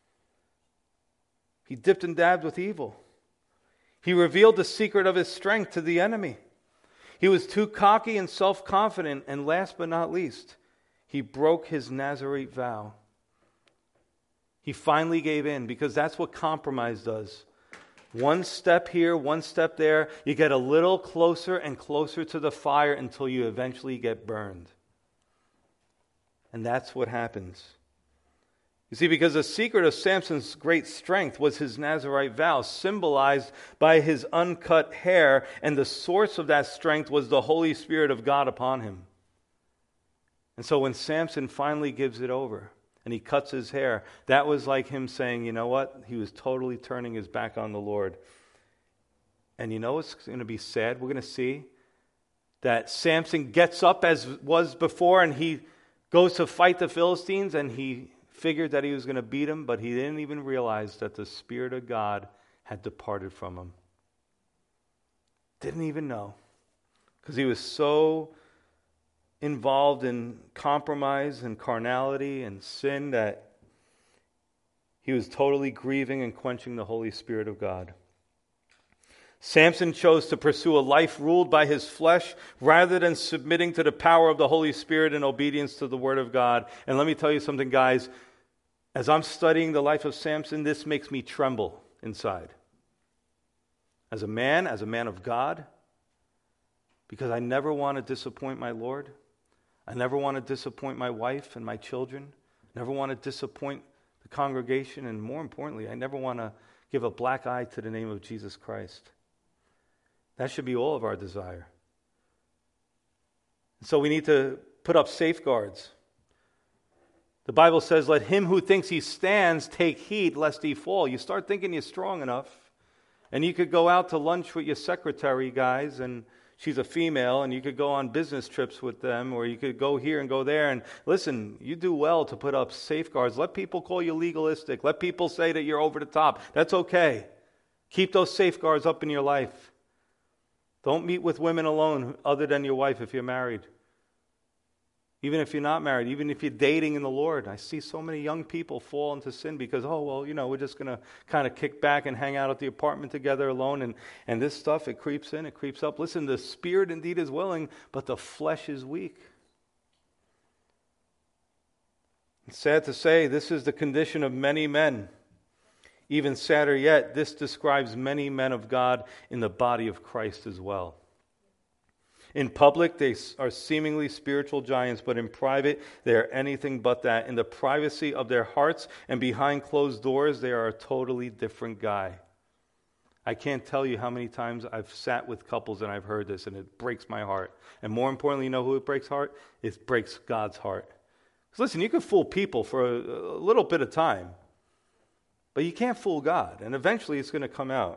He dipped and dabbed with evil. He revealed the secret of his strength to the enemy. He was too cocky and self-confident, and last but not least, he broke his Nazirite vow. He finally gave in, because that's what compromise does. One step here, one step there, you get a little closer and closer to the fire until you eventually get burned. And that's what happens. You see, because the secret of Samson's great strength was his Nazirite vow, symbolized by his uncut hair, and the source of that strength was the Holy Spirit of God upon him. And so when Samson finally gives it over, and he cuts his hair, that was like him saying, you know what? He was totally turning his back on the Lord. And you know what's going to be sad? We're going to see that Samson gets up as was before, and he goes to fight the Philistines, and he figured that he was going to beat him, but he didn't even realize that the Spirit of God had departed from him. Didn't even know. Because he was so involved in compromise and carnality and sin that he was totally grieving and quenching the Holy Spirit of God. Samson chose to pursue a life ruled by his flesh rather than submitting to the power of the Holy Spirit in obedience to the Word of God. And let me tell you something, guys. As I'm studying the life of Samson, this makes me tremble inside. As a man of God, because I never want to disappoint my Lord. I never want to disappoint my wife and my children. Never want to disappoint the congregation. And more importantly, I never want to give a black eye to the name of Jesus Christ. That should be all of our desire. So we need to put up safeguards. The Bible says, let him who thinks he stands take heed lest he fall. You start thinking you're strong enough, and you could go out to lunch with your secretary, guys, and she's a female, and you could go on business trips with them, or you could go here and go there. And listen, you do well to put up safeguards. Let people call you legalistic. Let people say that you're over the top. That's okay. Keep those safeguards up in your life. Don't meet with women alone other than your wife if you're married. Even if you're not married, even if you're dating in the Lord. I see so many young people fall into sin because, we're just going to kind of kick back and hang out at the apartment together alone. And this stuff, it creeps in, it creeps up. Listen, the spirit indeed is willing, but the flesh is weak. It's sad to say, this is the condition of many men. Even sadder yet, this describes many men of God in the body of Christ as well. In public, they are seemingly spiritual giants, but in private, they are anything but that. In the privacy of their hearts and behind closed doors, they are a totally different guy. I can't tell you how many times I've sat with couples and I've heard this, and it breaks my heart. And more importantly, you know who it breaks heart? It breaks God's heart. Because listen, you can fool people for a little bit of time, but you can't fool God, and eventually it's going to come out.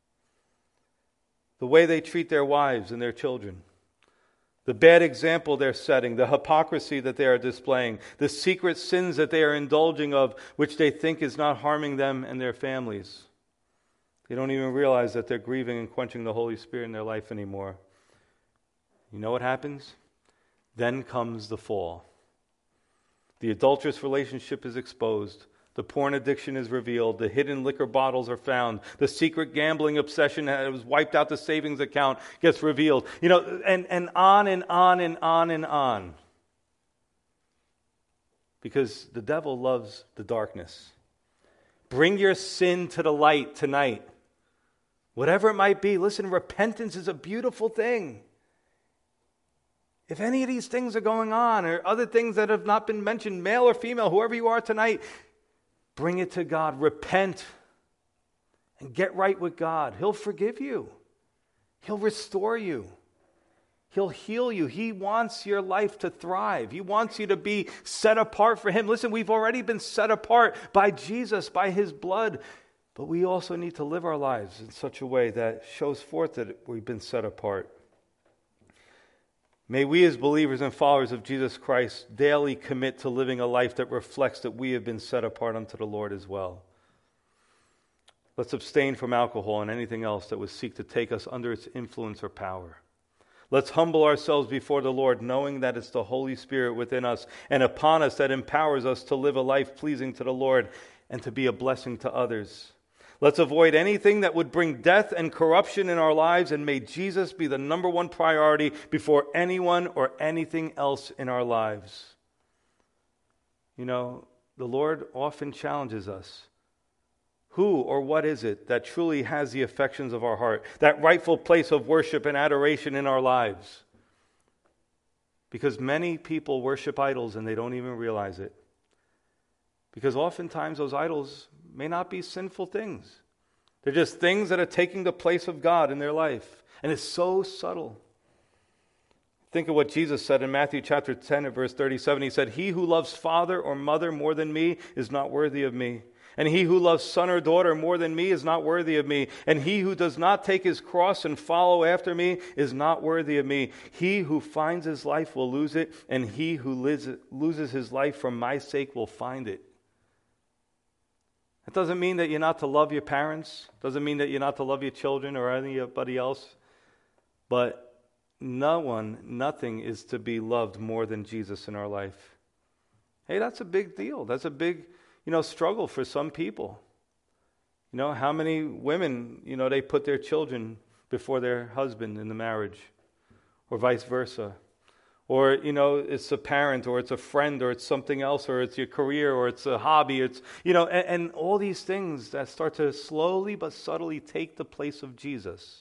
The way they treat their wives and their children. The bad example they're setting, the hypocrisy that they are displaying, the secret sins that they are indulging of, which they think is not harming them and their families. They don't even realize that they're grieving and quenching the Holy Spirit in their life anymore. You know what happens? Then comes the fall. The adulterous relationship is exposed. The porn addiction is revealed. The hidden liquor bottles are found. The secret gambling obsession that has wiped out the savings account gets revealed. And on and on and on and on. Because the devil loves the darkness. Bring your sin to the light tonight. Whatever it might be. Listen, repentance is a beautiful thing. If any of these things are going on, or other things that have not been mentioned, male or female, whoever you are tonight, bring it to God. Repent and get right with God. He'll forgive you. He'll restore you. He'll heal you. He wants your life to thrive. He wants you to be set apart for Him. Listen, we've already been set apart by Jesus, by His blood. But we also need to live our lives in such a way that shows forth that we've been set apart. May we as believers and followers of Jesus Christ daily commit to living a life that reflects that we have been set apart unto the Lord as well. Let's abstain from alcohol and anything else that would seek to take us under its influence or power. Let's humble ourselves before the Lord, knowing that it's the Holy Spirit within us and upon us that empowers us to live a life pleasing to the Lord and to be a blessing to others. Let's avoid anything that would bring death and corruption in our lives, and may Jesus be the number one priority before anyone or anything else in our lives. You know, the Lord often challenges us. Who or what is it that truly has the affections of our heart, that rightful place of worship and adoration in our lives? Because many people worship idols and they don't even realize it. Because oftentimes those idols may not be sinful things. They're just things that are taking the place of God in their life. And it's so subtle. Think of what Jesus said in Matthew chapter 10 and verse 37. He said, "He who loves father or mother more than me is not worthy of me. And he who loves son or daughter more than me is not worthy of me. And he who does not take his cross and follow after me is not worthy of me. He who finds his life will lose it, and he who loses his life for my sake will find it." It doesn't mean that you're not to love your parents. It doesn't mean that you're not to love your children or anybody else. But nothing is to be loved more than Jesus in our life. Hey, that's a big deal. That's a big, struggle for some people. How many women, they put their children before their husband in the marriage, or vice versa. Or, it's a parent, or it's a friend, or it's something else, or it's your career, or it's a hobby. It's, and all these things that start to slowly but subtly take the place of Jesus.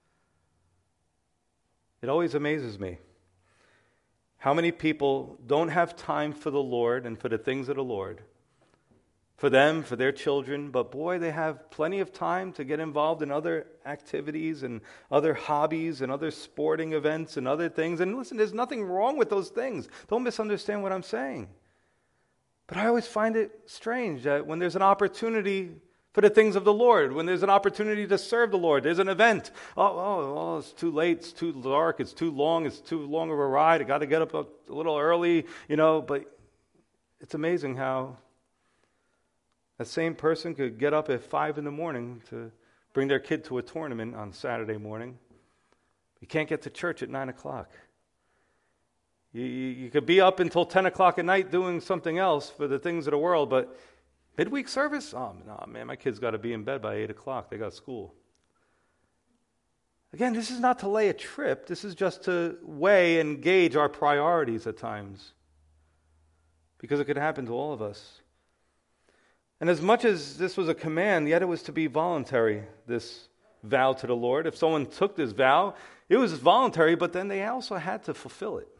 It always amazes me how many people don't have time for the Lord and for the things of the Lord, for them, for their children, but boy, they have plenty of time to get involved in other activities and other hobbies and other sporting events and other things. And listen, there's nothing wrong with those things. Don't misunderstand what I'm saying. But I always find it strange that when there's an opportunity for the things of the Lord, when there's an opportunity to serve the Lord, there's an event. Oh, it's too late, it's too dark, it's too long of a ride, I got to get up a little early, but it's amazing how that same person could get up at 5 a.m. to bring their kid to a tournament on Saturday morning. You can't get to church at 9 o'clock. You could be up until 10 o'clock at night doing something else for the things of the world, but midweek service? Oh, no, man, my kid's got to be in bed by 8 o'clock. They got school. Again, this is not to lay a trip. This is just to weigh and gauge our priorities at times, because it could happen to all of us. And as much as this was a command, yet it was to be voluntary, this vow to the Lord. If someone took this vow, it was voluntary, but then they also had to fulfill it.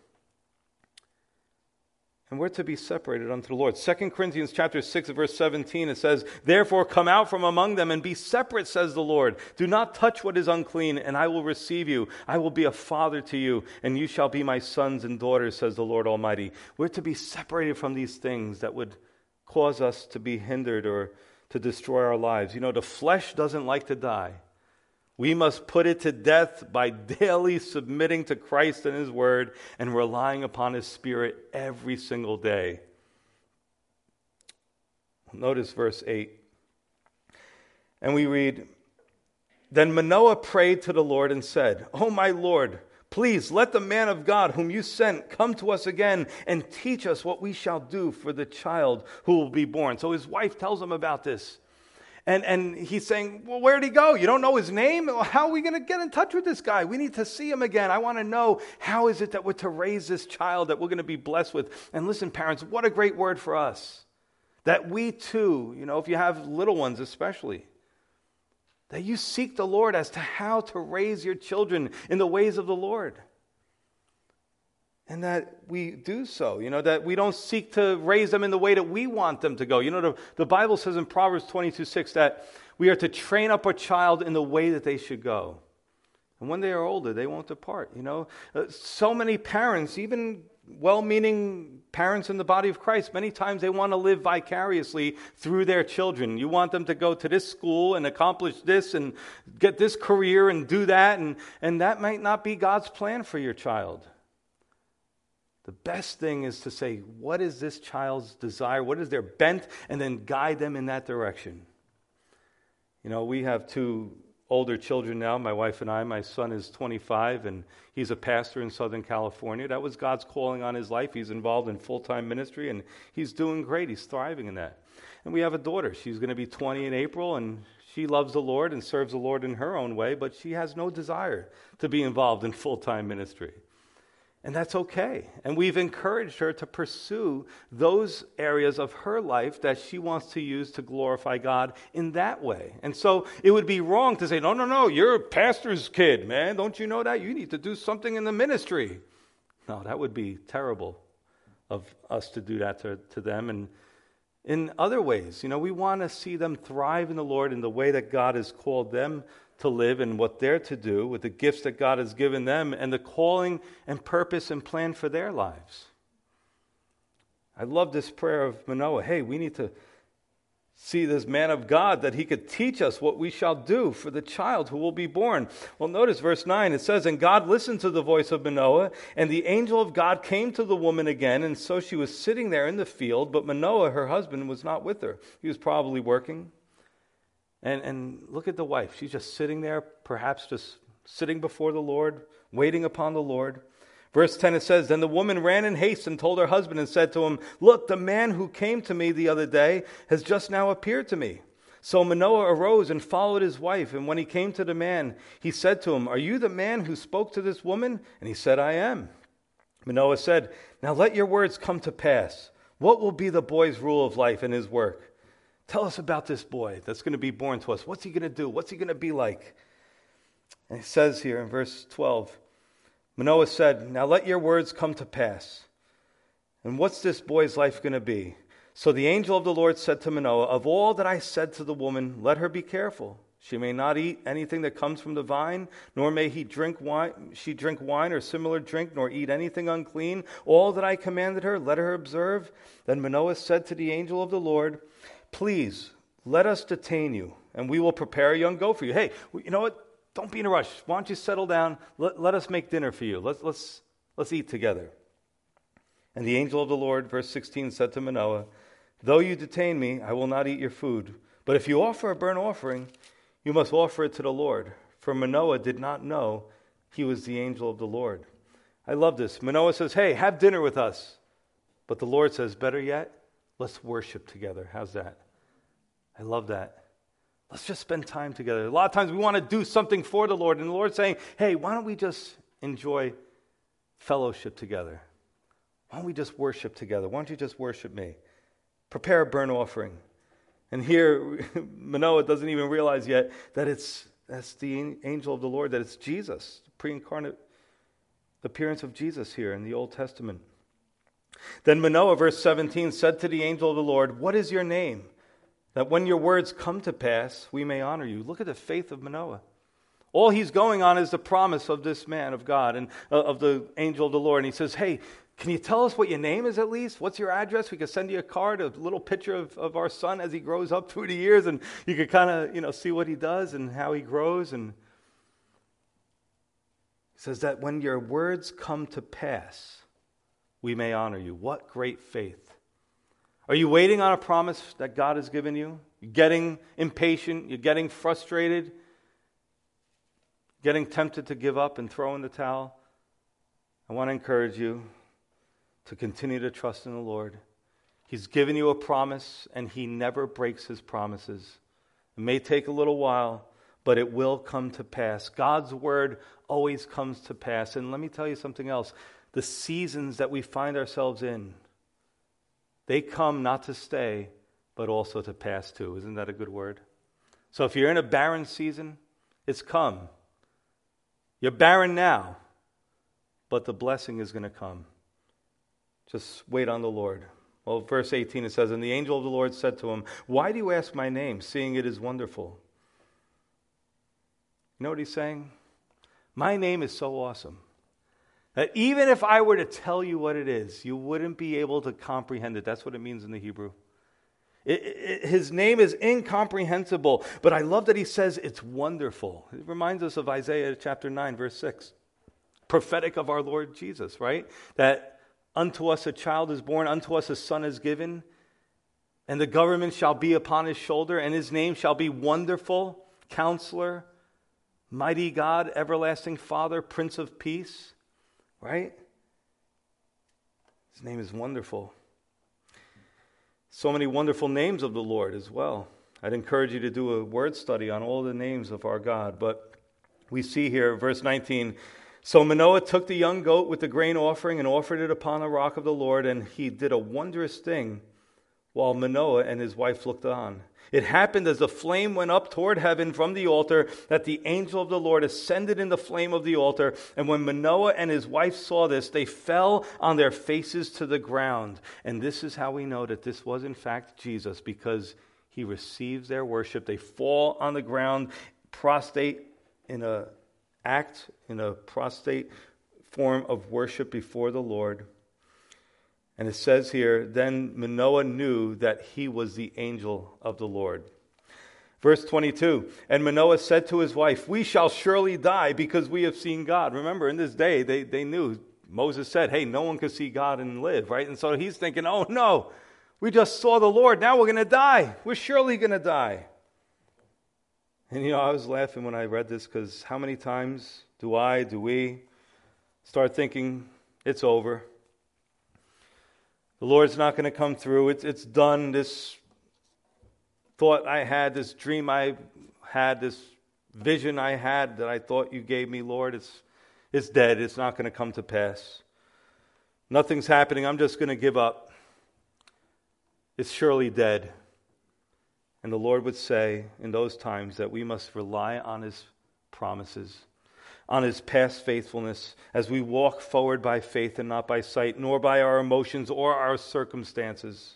And we're to be separated unto the Lord. 2 Corinthians chapter 6, verse 17, it says, "Therefore come out from among them and be separate, says the Lord. Do not touch what is unclean, and I will receive you. I will be a father to you, and you shall be my sons and daughters, says the Lord Almighty." We're to be separated from these things that would cause us to be hindered or to destroy our lives. The flesh doesn't like to die. We must put it to death by daily submitting to Christ and His Word and relying upon His Spirit every single day. Notice verse 8. And we read, "Then Manoah prayed to the Lord and said, 'O my Lord, please let the man of God whom you sent come to us again and teach us what we shall do for the child who will be born.'" So his wife tells him about this. And he's saying, "Well, where'd he go? You don't know his name? How are we going to get in touch with this guy? We need to see him again. I want to know, how is it that we're to raise this child that we're going to be blessed with?" And listen, parents, what a great word for us. That we too, if you have little ones especially, that you seek the Lord as to how to raise your children in the ways of the Lord. And that we do so, that we don't seek to raise them in the way that we want them to go. The Bible says in Proverbs 22:6 that we are to train up a child in the way that they should go. And when they are older, they won't depart. So many parents, even well-meaning parents in the body of Christ, many times they want to live vicariously through their children. You want them to go to this school and accomplish this and get this career and do that, and that might not be God's plan for your child. The best thing is to say, what is this child's desire? What is their bent? And then guide them in that direction. We have 2 older children now, my wife and I. My son is 25, and he's a pastor in Southern California. That was God's calling on his life. He's involved in full-time ministry, and he's doing great. He's thriving in that. And we have a daughter. She's going to be 20 in April, and she loves the Lord and serves the Lord in her own way, but she has no desire to be involved in full-time ministry. And that's okay. And we've encouraged her to pursue those areas of her life that she wants to use to glorify God in that way. And so it would be wrong to say, no, you're a pastor's kid, man. Don't you know that? You need to do something in the ministry. No, that would be terrible of us to do that to them. And in other ways, we want to see them thrive in the Lord in the way that God has called them to live and what they're to do with the gifts that God has given them and the calling and purpose and plan for their lives. I love this prayer of Manoah. Hey, we need to see this man of God that he could teach us what we shall do for the child who will be born. Well, notice verse 9. It says, and God listened to the voice of Manoah, and the angel of God came to the woman again, and so she was sitting there in the field, but Manoah, her husband, was not with her. He was probably working. And look at the wife. She's just sitting there, perhaps just sitting before the Lord, waiting upon the Lord. Verse 10, it says, then the woman ran in haste and told her husband and said to him, look, the man who came to me the other day has just now appeared to me. So Manoah arose and followed his wife. And when he came to the man, he said to him, are you the man who spoke to this woman? And he said, I am. Manoah said, now let your words come to pass. What will be the boy's rule of life and his work? Tell us about this boy that's going to be born to us. What's he going to do? What's he going to be like? And it says here in verse 12, Manoah said, now let your words come to pass. And what's this boy's life going to be? So the angel of the Lord said to Manoah, of all that I said to the woman, let her be careful. She may not eat anything that comes from the vine, nor may she drink wine or similar drink, nor eat anything unclean. All that I commanded her, let her observe. Then Manoah said to the angel of the Lord, please, let us detain you, and we will prepare a young goat for you. Hey, you know what? Don't be in a rush. Why don't you settle down? Let us make dinner for you. Let's eat together. And the angel of the Lord, verse 16, said to Manoah, though you detain me, I will not eat your food. But if you offer a burnt offering, you must offer it to the Lord. For Manoah did not know he was the angel of the Lord. I love this. Manoah says, hey, have dinner with us. But the Lord says, better yet, let's worship together. How's that? I love that. Let's just spend time together. A lot of times we want to do something for the Lord, and the Lord's saying, hey, why don't we just enjoy fellowship together? Why don't we just worship together? Why don't you just worship me? Prepare a burnt offering. And here, Manoah doesn't even realize yet that that's the angel of the Lord, that it's Jesus, the pre-incarnate appearance of Jesus here in the Old Testament. Then Manoah, verse 17, said to the angel of the Lord, what is your name? That when your words come to pass, we may honor you. Look at the faith of Manoah. All he's going on is the promise of this man of God and of the angel of the Lord. And he says, hey, can you tell us what your name is at least? What's your address? We can send you a card, a little picture of our son as he grows up through the years, and you can kind of, see what he does and how he grows. And he says that when your words come to pass, we may honor you. What great faith. Are you waiting on a promise that God has given you? You're getting impatient, you're getting frustrated, getting tempted to give up and throw in the towel? I want to encourage you to continue to trust in the Lord. He's given you a promise, and He never breaks His promises. It may take a little while, but it will come to pass. God's word always comes to pass. And let me tell you something else. The seasons that we find ourselves in, they come not to stay, but also to pass too. Isn't that a good word? So if you're in a barren season, it's come. You're barren now, but the blessing is going to come. Just wait on the Lord. Well, verse 18 it says, and the angel of the Lord said to him, why do you ask my name, seeing it is wonderful? You know what he's saying? My name is so awesome that even if I were to tell you what it is, you wouldn't be able to comprehend it. That's what it means in the Hebrew. His name is incomprehensible, but I love that he says it's wonderful. It reminds us of Isaiah chapter 9, verse 6. Prophetic of our Lord Jesus, right? That unto us a child is born, unto us a son is given, and the government shall be upon his shoulder, and his name shall be Wonderful, Counselor, Mighty God, Everlasting Father, Prince of Peace, right? His name is wonderful. So many wonderful names of the Lord as well. I'd encourage you to do a word study on all the names of our God. But we see here, verse 19, so Manoah took the young goat with the grain offering and offered it upon the rock of the Lord, and he did a wondrous thing while Manoah and his wife looked on. It happened as the flame went up toward heaven from the altar that the angel of the Lord ascended in the flame of the altar. And when Manoah and his wife saw this, they fell on their faces to the ground. And this is how we know that this was in fact Jesus, because he receives their worship. They fall on the ground, prostrate in a prostrate form of worship before the Lord. And it says here, then Manoah knew that he was the angel of the Lord. Verse 22, and Manoah said to his wife, we shall surely die because we have seen God. Remember, in this day, they knew. Moses said, hey, no one can see God and live, right? And so he's thinking, oh no, we just saw the Lord. Now we're going to die. We're surely going to die. And I was laughing when I read this, because how many times do we start thinking it's over? The Lord's not going to come through. It's done. This thought I had, this dream I had, this vision I had that I thought you gave me, Lord, it's dead. It's not going to come to pass. Nothing's happening. I'm just going to give up. It's surely dead. And the Lord would say in those times that we must rely on his promises, on his past faithfulness, as we walk forward by faith and not by sight, nor by our emotions or our circumstances.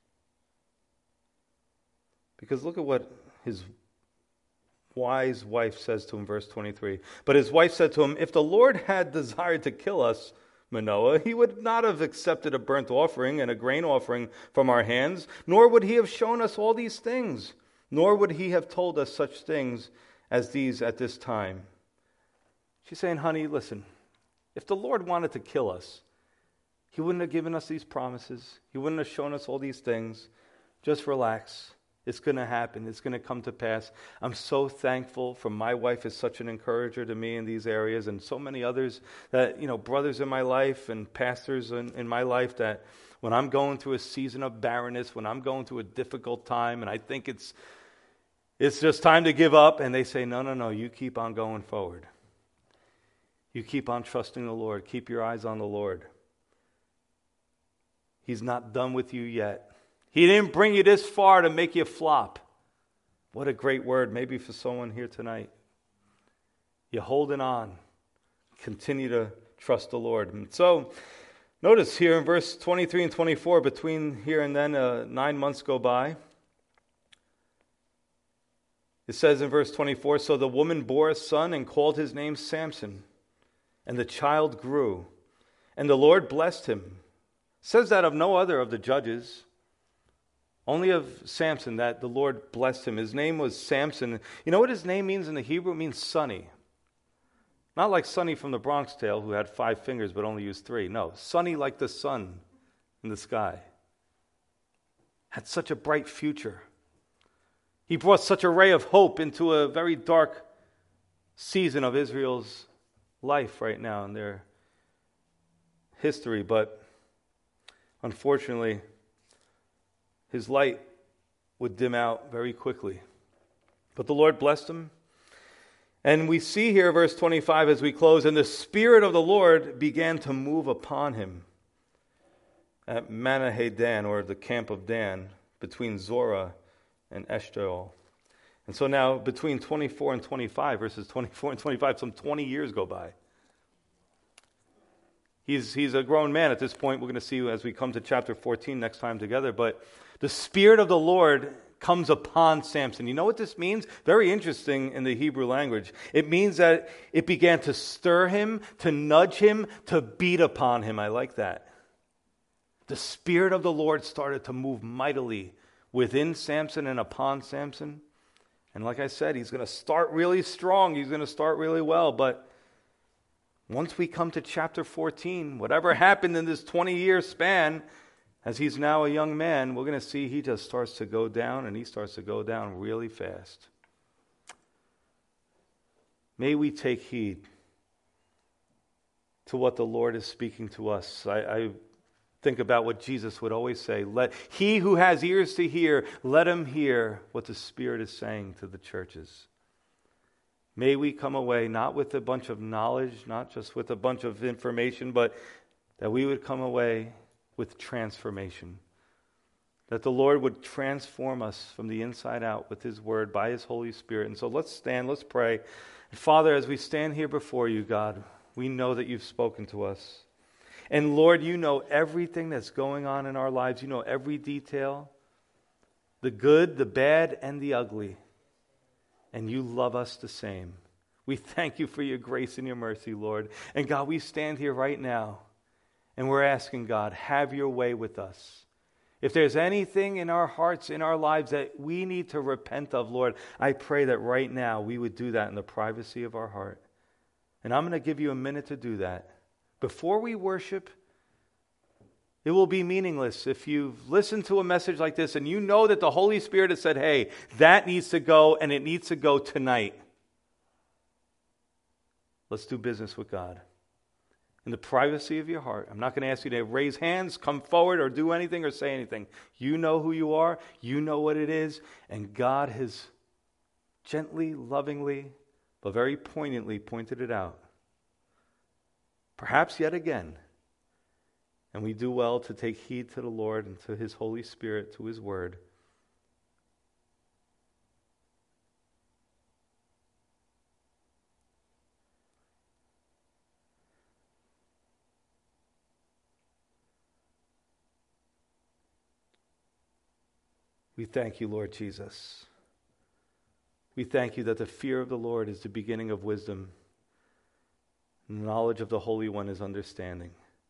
Because look at what his wise wife says to him, verse 23. But his wife said to him, if the Lord had desired to kill us, Manoah, he would not have accepted a burnt offering and a grain offering from our hands, nor would he have shown us all these things, nor would he have told us such things as these at this time. She's saying, honey, listen, if the Lord wanted to kill us, he wouldn't have given us these promises. He wouldn't have shown us all these things. Just relax. It's going to happen. It's going to come to pass. I'm so thankful for my wife is such an encourager to me in these areas, and so many others that, brothers in my life and pastors in my life, that when I'm going through a season of barrenness, when I'm going through a difficult time, and I think it's just time to give up, and they say, no, you keep on going forward. You keep on trusting the Lord. Keep your eyes on the Lord. He's not done with you yet. He didn't bring you this far to make you flop. What a great word, maybe for someone here tonight. You're holding on. Continue to trust the Lord. And so, notice here in verse 23 and 24, between here and then, 9 months go by. It says in verse 24, so the woman bore a son and called his name Samson. And the child grew, and the Lord blessed him. It says that of no other of the judges, only of Samson, that the Lord blessed him. His name was Samson. You know what his name means in the Hebrew? It means sunny. Not like Sonny from the Bronx Tale, who had 5 fingers but only used 3. No, sunny like the sun in the sky. Had such a bright future. He brought such a ray of hope into a very dark season of Israel's life right now in their history, but unfortunately his light would dim out very quickly. But the Lord blessed him. And we see here verse 25 as we close, and the Spirit of the Lord began to move upon him at Manahadan, or the camp of Dan, between Zorah and Eshtaol. And so now, between 24 and 25, verses 24 and 25, some 20 years go by. He's a grown man at this point. We're going to see as we come to chapter 14 next time together. But the Spirit of the Lord comes upon Samson. You know what this means? Very interesting in the Hebrew language. It means that it began to stir him, to nudge him, to beat upon him. I like that. The Spirit of the Lord started to move mightily within Samson and upon Samson. And like I said, he's going to start really strong. He's going to start really well. But once we come to chapter 14, whatever happened in this 20-year span, as he's now a young man, we're going to see he just starts to go down, and he starts to go down really fast. May we take heed to what the Lord is speaking to us. I think about what Jesus would always say, let he who has ears to hear, let him hear what the Spirit is saying to the churches. May we come away not with a bunch of knowledge, not just with a bunch of information, but that we would come away with transformation. That the Lord would transform us from the inside out with His Word by His Holy Spirit. And so let's stand, let's pray. And Father, as we stand here before you, God, we know that you've spoken to us. And Lord, you know everything that's going on in our lives. You know every detail, the good, the bad, and the ugly. And you love us the same. We thank you for your grace and your mercy, Lord. And God, we stand here right now, and we're asking, God, have your way with us. If there's anything in our hearts, in our lives that we need to repent of, Lord, I pray that right now we would do that in the privacy of our heart. And I'm going to give you a minute to do that. Before we worship, it will be meaningless if you've listened to a message like this and you know that the Holy Spirit has said, hey, that needs to go and it needs to go tonight. Let's do business with God. In the privacy of your heart. I'm not going to ask you to raise hands, come forward, or do anything or say anything. You know who you are. You know what it is. And God has gently, lovingly, but very poignantly pointed it out. Perhaps yet again. And we do well to take heed to the Lord and to His Holy Spirit, to His Word. We thank you, Lord Jesus. We thank you that the fear of the Lord is the beginning of wisdom. And the knowledge of the Holy One is understanding.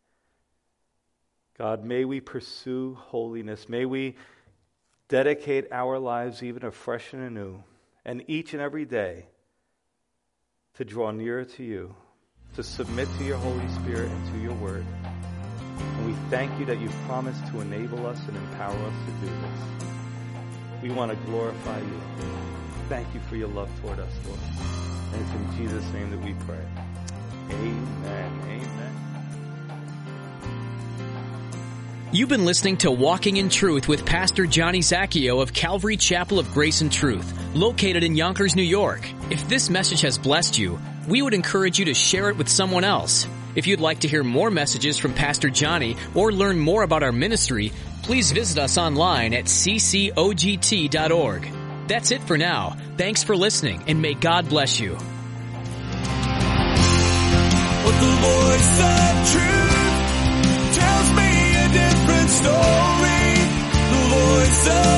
God, may we pursue holiness. May we dedicate our lives even afresh and anew, and each and every day to draw nearer to you, to submit to your Holy Spirit and to your Word. And we thank you that you promised to enable us and empower us to do this. We want to glorify you. Thank you for your love toward us, Lord. And it's in Jesus' name that we pray. Amen. Amen. You've been listening to Walking in Truth with Pastor Johnny Zacchio of Calvary Chapel of Grace and Truth, located in Yonkers, New York. If this message has blessed you, we would encourage you to share it with someone else. If you'd like to hear more messages from Pastor Johnny or learn more about our ministry, please visit us online at ccogt.org. That's it for now. Thanks for listening, and may God bless you. But the voice of truth tells me a different story. The voice of